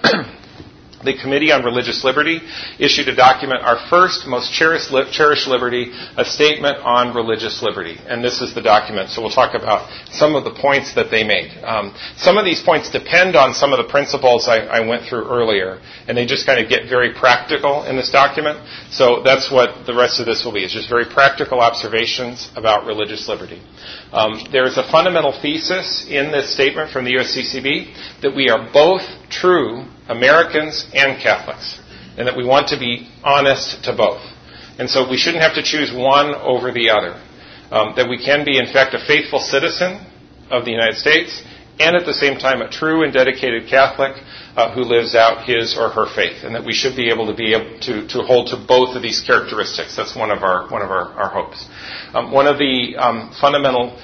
The Committee on Religious Liberty issued a document, our first, most cherished, cherished liberty, a statement on religious liberty. And this is the document. So we'll talk about some of the points that they made. Um, some of these points depend on some of the principles I, I went through earlier, and they just kind of get very practical in this document. So that's what the rest of this will be. It's just very practical observations about religious liberty. Um, there is a fundamental thesis in this statement from the U S C C B that we are both true Americans and Catholics, and that we want to be honest to both. And so we shouldn't have to choose one over the other. Um, that we can be, in fact, a faithful citizen of the United States and at the same time a true and dedicated Catholic uh, who lives out his or her faith, and that we should be able to be able to, to hold to both of these characteristics. That's one of our one of our, our hopes. Um, one of the um, fundamental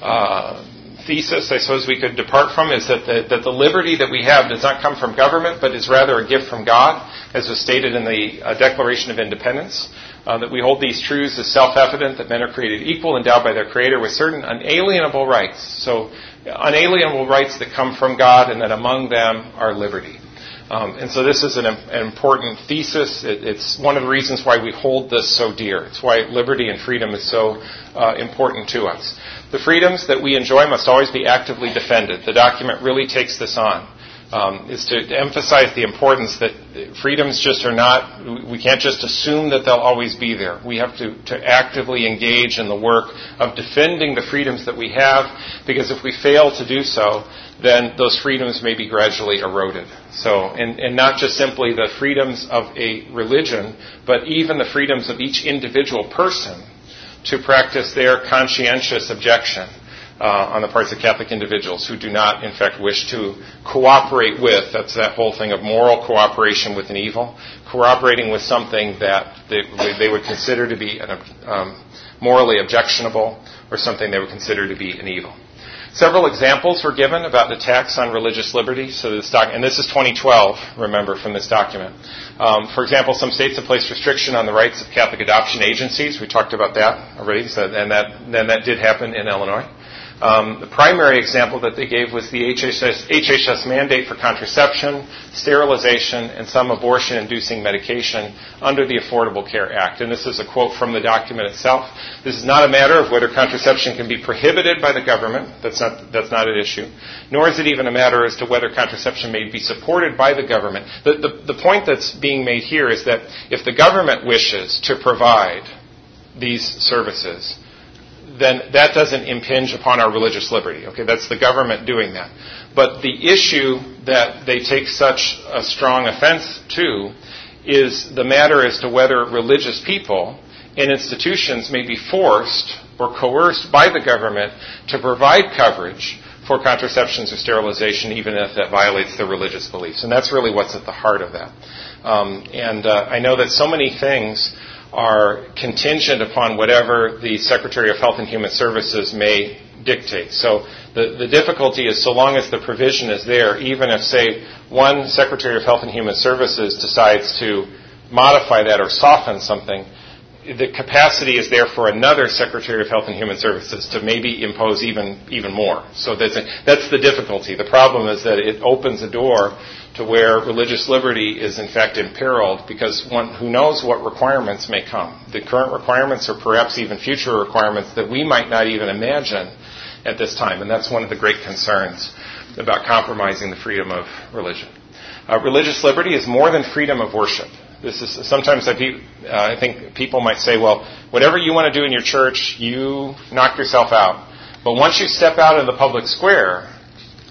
uh, thesis, I suppose, we could depart from is that the, that the liberty that we have does not come from government, but is rather a gift from God, as was stated in the uh, Declaration of Independence, uh, that we hold these truths as self-evident, that men are created equal, endowed by their Creator with certain unalienable rights. So unalienable rights that come from God, and that among them are liberty. Um, and so this is an, an important thesis. It, it's one of the reasons why we hold this so dear. It's why liberty and freedom is so uh, important to us. The freedoms that we enjoy must always be actively defended. The document really takes this on. Um, is to, to emphasize the importance that freedoms just are not, we can't just assume that they'll always be there. We have to, to actively engage in the work of defending the freedoms that we have, because if we fail to do so, then those freedoms may be gradually eroded. So, and, and not just simply the freedoms of a religion, but even the freedoms of each individual person to practice their conscientious objection Uh, on the parts of Catholic individuals who do not, in fact, wish to cooperate with, that's that whole thing of moral cooperation with an evil, cooperating with something that they, they would consider to be an, um, morally objectionable, or something they would consider to be an evil. Several examples were given about attacks on religious liberty. So this doc, and this is twenty twelve, remember, from this document. Um, for example, some states have placed restriction on the rights of Catholic adoption agencies. We talked about that already, so, and that, then that did happen in Illinois. Um, the primary example that they gave was the H H S, H H S mandate for contraception, sterilization, and some abortion-inducing medication under the Affordable Care Act. And this is a quote from the document itself. This is not a matter of whether contraception can be prohibited by the government. That's not, that's not an issue. Nor is it even a matter as to whether contraception may be supported by the government. The, the, the point that's being made here is that if the government wishes to provide these services, then that doesn't impinge upon our religious liberty. Okay, that's the government doing that. But the issue that they take such a strong offense to is the matter as to whether religious people and institutions may be forced or coerced by the government to provide coverage for contraceptions or sterilization, even if that violates their religious beliefs. And that's really what's at the heart of that. Um, and uh, I know that so many things are contingent upon whatever the Secretary of Health and Human Services may dictate. So the, the difficulty is, so long as the provision is there, even if, say, one Secretary of Health and Human Services decides to modify that or soften something, the capacity is there for another Secretary of Health and Human Services to maybe impose even even more. So that's, a, that's the difficulty. The problem is that it opens a door to where religious liberty is in fact imperiled, because one who knows what requirements may come. The current requirements, or perhaps even future requirements that we might not even imagine at this time. And that's one of the great concerns about compromising the freedom of religion. Uh, religious liberty is more than freedom of worship. This is sometimes I, pe- uh, I think people might say, well, whatever you want to do in your church, you knock yourself out. But once you step out in the public square,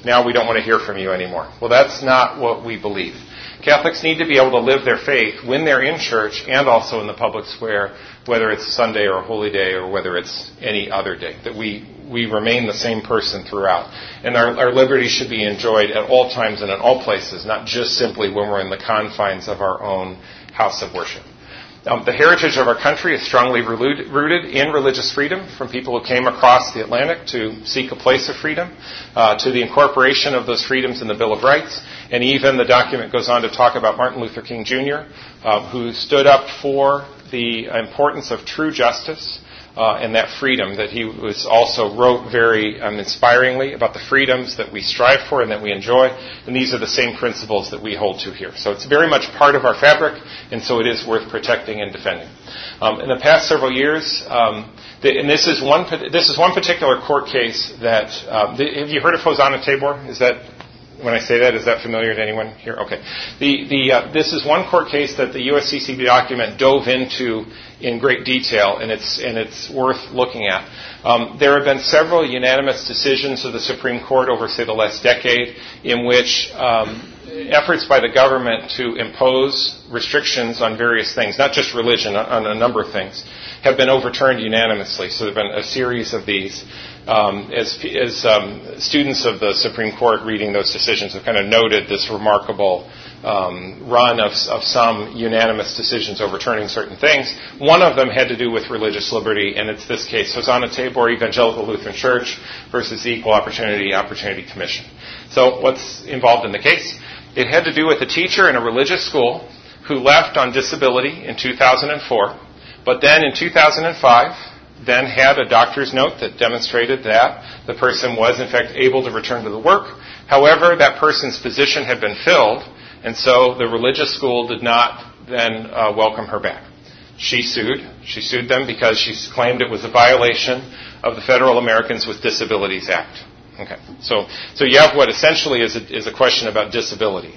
now we don't want to hear from you anymore. Well, that's not what we believe. Catholics need to be able to live their faith when they're in church and also in the public square, whether it's Sunday or a holy day or whether it's any other day, that we, we remain the same person throughout. And our, our liberty should be enjoyed at all times and in all places, not just simply when we're in the confines of our own house of worship. Um, the heritage of our country is strongly rooted in religious freedom, from people who came across the Atlantic to seek a place of freedom, uh, to the incorporation of those freedoms in the Bill of Rights. And even the document goes on to talk about Martin Luther King Junior, uh, who stood up for the importance of true justice uh, and that freedom, that he was also wrote very um, inspiringly about the freedoms that we strive for and that we enjoy. And these are the same principles that we hold to here. So it's very much part of our fabric, and so it is worth protecting and defending. Um, in the past several years, um, the, and this is one this is one particular court case that um, the, have you heard of Hosanna Tabor? Is that When I say that, is that familiar to anyone here? Okay. The, the, uh, this is one court case that the U S C C B document dove into in great detail, and it's, and it's worth looking at. Um, there have been several unanimous decisions of the Supreme Court over, say, the last decade in which um, efforts by the government to impose restrictions on various things, not just religion, on a number of things, have been overturned unanimously. So there have been a series of these. Um, as as um, students of the Supreme Court reading those decisions have kind of noted this remarkable um, run of, of some unanimous decisions overturning certain things. One of them had to do with religious liberty, and it's this case, Hosanna Tabor Evangelical Lutheran Church versus the Equal Opportunity Opportunity Commission. So what's involved in the case? It had to do with a teacher in a religious school who left on disability in two thousand four, but then in two thousand five, then had a doctor's note that demonstrated that the person was, in fact, able to return to the work. However, that person's position had been filled, and so the religious school did not then uh, welcome her back. She sued. She sued them because she claimed it was a violation of the Federal Americans with Disabilities Act. Okay, so so you have what essentially is a, is a question about disability.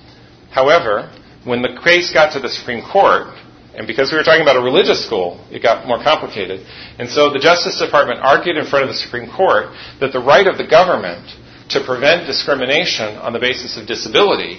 However, when the case got to the Supreme Court, and because we were talking about a religious school, it got more complicated. And so the Justice Department argued in front of the Supreme Court that the right of the government to prevent discrimination on the basis of disability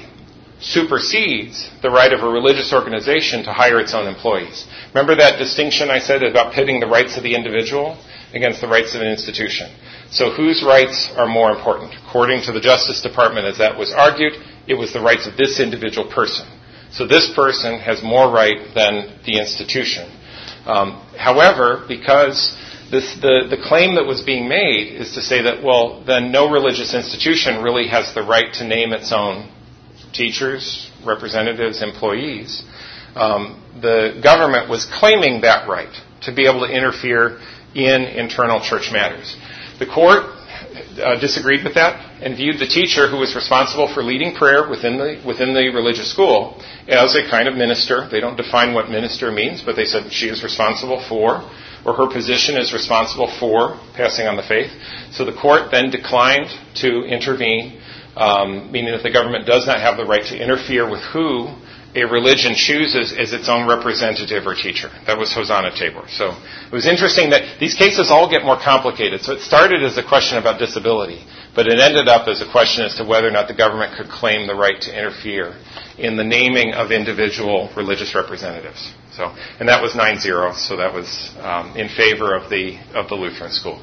supersedes the right of a religious organization to hire its own employees. Remember that distinction I said about pitting the rights of the individual against the rights of an institution? So whose rights are more important? According to the Justice Department, as that was argued, it was the rights of this individual person. So this person has more right than the institution. Um, however, because this, the, the claim that was being made is to say that, well, then no religious institution really has the right to name its own teachers, representatives, employees. Um, the government was claiming that right to be able to interfere in internal church matters. The court uh, disagreed with that and viewed the teacher who was responsible for leading prayer within the within the religious school as a kind of minister. They don't define what minister means, but they said she is responsible for, or her position is responsible for, passing on the faith. So the court then declined to intervene, um, meaning that the government does not have the right to interfere with who a religion chooses as its own representative or teacher. That was Hosanna Tabor. So it was interesting that these cases all get more complicated. So it started as a question about disability, but it ended up as a question as to whether or not the government could claim the right to interfere in the naming of individual religious representatives. So, and that was nine zero, so that was um, in favor of the of the Lutheran school.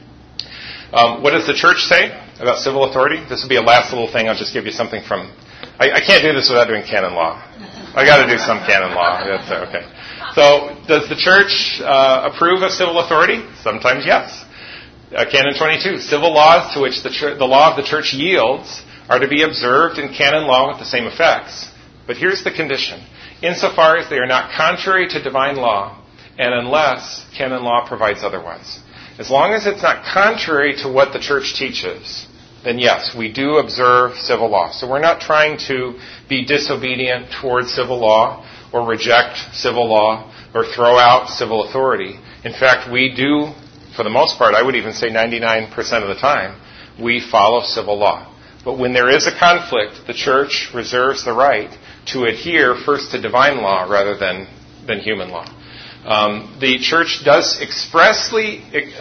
Um, what does the church say about civil authority? This will be a last little thing. I'll just give you something from... I, I can't do this without doing canon law. I got to do some canon law. That's okay. So, does the church uh, approve of civil authority? Sometimes yes. Uh, Canon twenty-two, civil laws to which the, church, the law of the church yields are to be observed in canon law with the same effects. But here's the condition. Insofar as they are not contrary to divine law, and unless canon law provides otherwise. As long as it's not contrary to what the church teaches, then yes, we do observe civil law. So we're not trying to be disobedient towards civil law or reject civil law or throw out civil authority. In fact, we do, for the most part, I would even say ninety-nine percent of the time, we follow civil law. But when there is a conflict, the church reserves the right to adhere first to divine law rather than, than human law. Um, the church does expressly uh,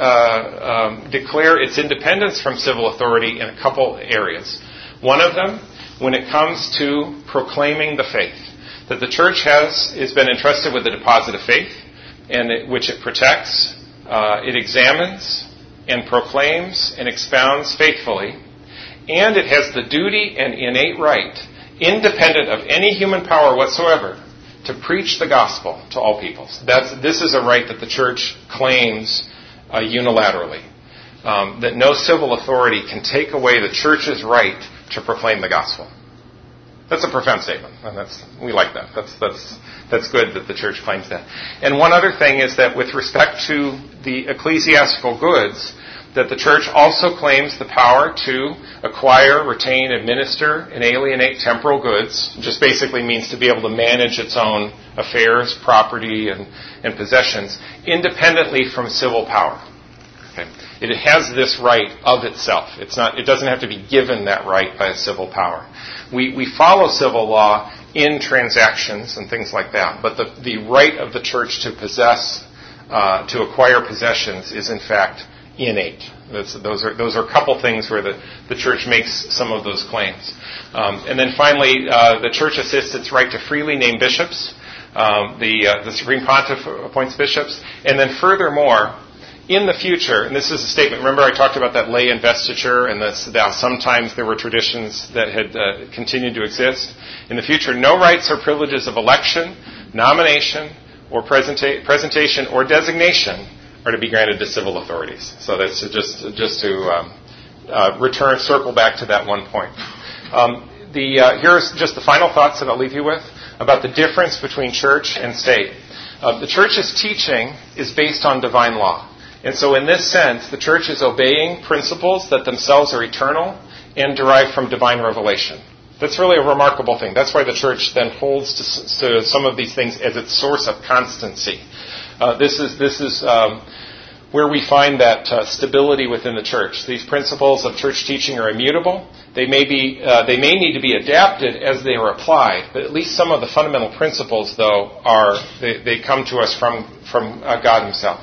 um, declare its independence from civil authority in a couple areas. One of them, when it comes to proclaiming the faith, that the church has has been entrusted with the deposit of faith, and it, which it protects, uh, it examines, and proclaims and expounds faithfully, and it has the duty and innate right, independent of any human power whatsoever, to preach the gospel to all peoples. That's, this is a right that the church claims uh, unilaterally. Um, that no civil authority can take away the church's right to proclaim the gospel. That's a profound statement, and that's we like that. That's that's that's good that the church claims that. And one other thing is that with respect to the ecclesiastical goods, that the church also claims the power to acquire, retain, administer, and alienate temporal goods. It just basically means to be able to manage its own affairs, property, and, and possessions independently from civil power. Okay. It has this right of itself. It's not. It doesn't have to be given that right by a civil power. We we follow civil law in transactions and things like that, but the, the right of the church to possess, uh, to acquire possessions is in fact innate. That's, those are those are a couple things where the, the church makes some of those claims. Um, and then finally, uh, the church assists its right to freely name bishops. Um, the uh, the Supreme Pontiff appoints bishops, and then furthermore, in the future, and this is a statement, remember I talked about that lay investiture and this, that sometimes there were traditions that had uh, continued to exist. In the future, no rights or privileges of election, nomination, or presenta- presentation or designation are to be granted to civil authorities. So that's just just to um, uh, return, circle back to that one point. Um, the uh, here's just the final thoughts that I'll leave you with about the difference between church and state. Uh, the church's teaching is based on divine law. And so in this sense, the church is obeying principles that themselves are eternal and derived from divine revelation. That's really a remarkable thing. That's why the church then holds to, to some of these things as its source of constancy. Uh, this is this is um, where we find that uh, stability within the church. These principles of church teaching are immutable. They may be uh, they may need to be adapted as they are applied, but at least some of the fundamental principles, though, are they, they come to us from from uh, God Himself.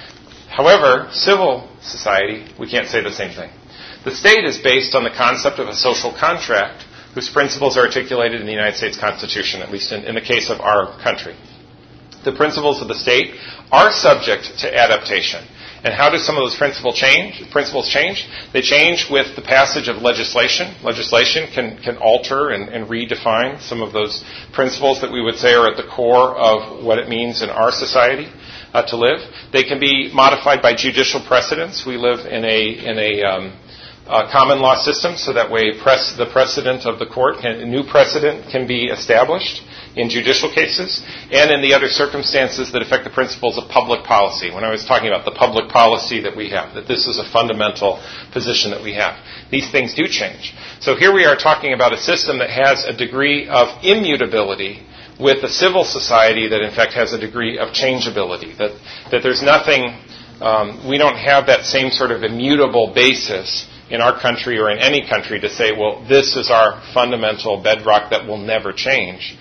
However, civil society, we can't say the same thing. The state is based on the concept of a social contract whose principles are articulated in the United States Constitution, at least in, in the case of our country. The principles of the state are subject to adaptation. And how do some of those principles change? Principles change? They change with the passage of legislation. Legislation can, can alter and, and redefine some of those principles that we would say are at the core of what it means in our society. Uh, to live. They can be modified by judicial precedents. We live in a in a, um, a common law system, so that way press, the precedent of the court, can, a new precedent can be established in judicial cases, and in the other circumstances that affect the principles of public policy. When I was talking about the public policy that we have, that this is a fundamental position that we have. These things do change. So here we are talking about a system that has a degree of immutability with a civil society that in fact has a degree of changeability, that that there's nothing, um, we don't have that same sort of immutable basis in our country or in any country to say, well, this is our fundamental bedrock that will never change.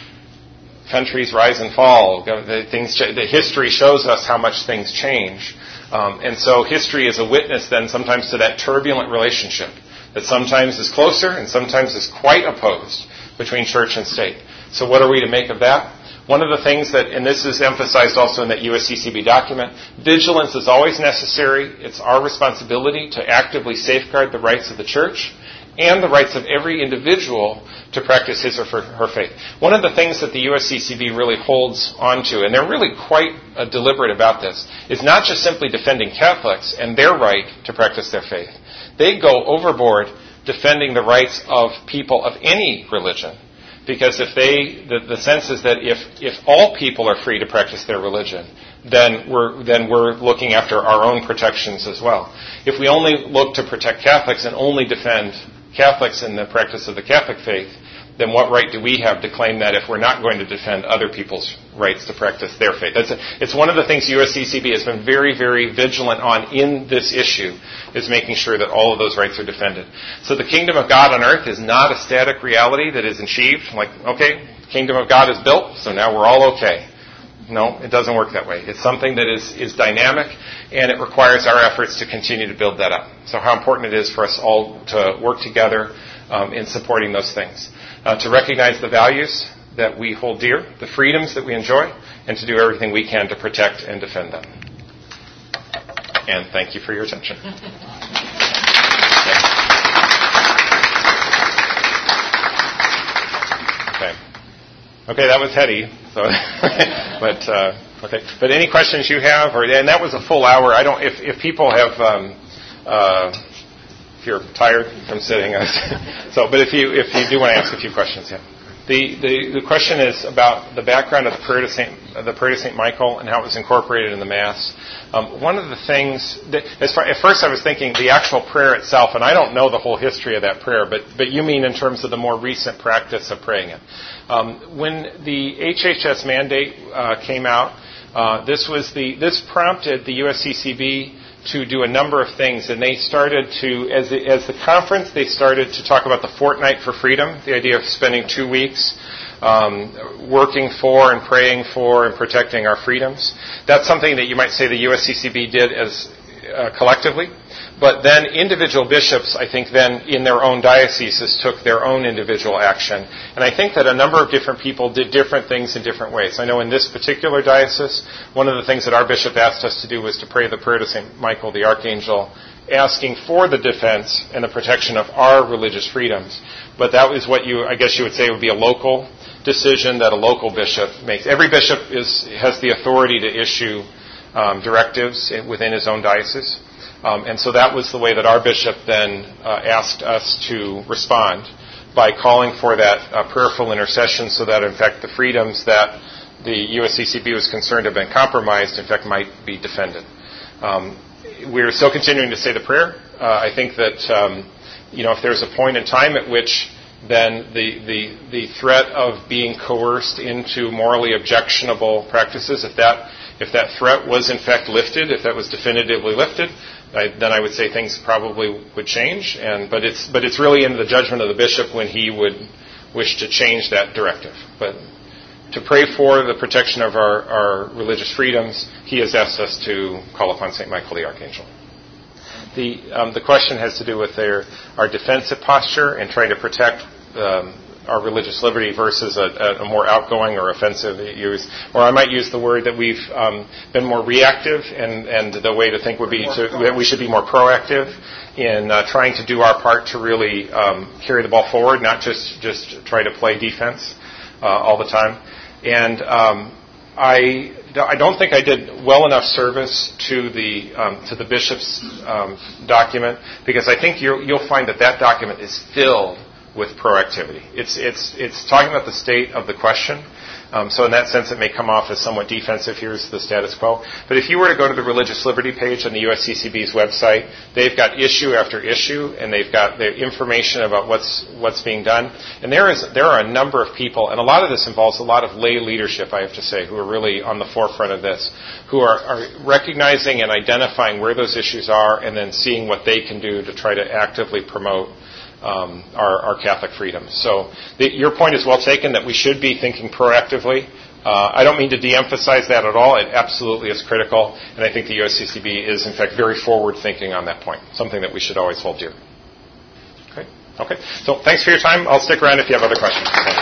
Countries rise and fall. The, things, the history shows us how much things change. Um, and so history is a witness then sometimes to that turbulent relationship that sometimes is closer and sometimes is quite opposed between church and state. So what are we to make of that? One of the things that, and this is emphasized also in that U S C C B document, vigilance is always necessary. It's our responsibility to actively safeguard the rights of the church and the rights of every individual to practice his or her faith. One of the things that the U S C C B really holds onto, and they're really quite uh, deliberate about this, is not just simply defending Catholics and their right to practice their faith. They go overboard defending the rights of people of any religion. Because if they, the, the sense is that if, if all people are free to practice their religion, then we're then we're looking after our own protections as well. If we only look to protect Catholics and only defend Catholics in the practice of the Catholic faith, then what right do we have to claim that if we're not going to defend other people's rights to practice their faith? That's a, it's one of the things U S C C B has been very, very vigilant on in this issue, is making sure that all of those rights are defended. So the kingdom of God on earth is not a static reality that is achieved, like, okay, the kingdom of God is built, so now we're all okay. No, it doesn't work that way. It's something that is, is dynamic, and it requires our efforts to continue to build that up. So how important it is for us all to work together um, in supporting those things. Uh, to recognize the values that we hold dear, the freedoms that we enjoy, and to do everything we can to protect and defend them. And thank you for your attention. Okay. Okay, that was heady. So, but uh, okay. But any questions you have, or and that was a full hour. I don't. If if people have, um, uh, if you're tired from sitting, so. But if you if you do want to ask a few questions, yeah. The, the the question is about the background of the prayer to Saint the prayer to Saint Michael and how it was incorporated in the Mass. Um, one of the things that, as far, at first I was thinking the actual prayer itself, and I don't know the whole history of that prayer, but but you mean in terms of the more recent practice of praying it. Um, when the H H S mandate uh, came out, uh, this was the this prompted the U S C C B to do a number of things, and they started to, as the, as the conference, they started to talk about the Fortnight for Freedom, the idea of spending two weeks um, working for and praying for and protecting our freedoms. That's something that you might say the U S C C B did as uh, collectively, but then individual bishops, I think then in their own dioceses took their own individual action, and I think that a number of different people did different things in different ways. I know in this particular diocese, one of the things that our bishop asked us to do was to pray the prayer to Saint Michael the Archangel, asking for the defense and the protection of our religious freedoms. But that was what you, I guess you would say, would be a local decision that a local bishop makes. Every bishop is has the authority to issue um, directives within his own diocese. Um, and so that was the way that our bishop then uh, asked us to respond, by calling for that uh, prayerful intercession so that, in fact, the freedoms that the U S C C B was concerned have been compromised, in fact, might be defended. Um, we're still continuing to say the prayer. Uh, I think that, um, you know, if there's a point in time at which then the, the, the threat of being coerced into morally objectionable practices, if that if that threat was in fact lifted, if that was definitively lifted, I, then I would say things probably would change. And but it's but it's really in the judgment of the bishop when he would wish to change that directive. But to pray for the protection of our, our religious freedoms, he has asked us to call upon Saint Michael the Archangel. The um, the question has to do with their our defensive posture and trying to protect um, our religious liberty versus a, a more outgoing or offensive use. Or I might use the word that we've um, been more reactive, and, and the way to think would be to, that we should be more proactive in uh, trying to do our part to really um, carry the ball forward, not just, just try to play defense uh, all the time. And um, I I don't think I did well enough service to the um, to the bishop's um, document, because I think you'll, you'll find that that document is filled with proactivity. It's it's it's talking about the state of the question. Um, so in that sense, it may come off as somewhat defensive. Here's the status quo. But if you were to go to the Religious Liberty page on the U S C C B's website, they've got issue after issue, and they've got the information about what's what's being done. And there is there are a number of people, and a lot of this involves a lot of lay leadership, I have to say, who are really on the forefront of this, who are, are recognizing and identifying where those issues are, and then seeing what they can do to try to actively promote Um, our, our Catholic freedoms. So the, your point is well taken that we should be thinking proactively. Uh, I don't mean to de-emphasize that at all. It absolutely is critical, and I think the U S C C B is, in fact, very forward-thinking on that point, something that we should always hold dear. Okay? Okay. So thanks for your time. I'll stick around if you have other questions.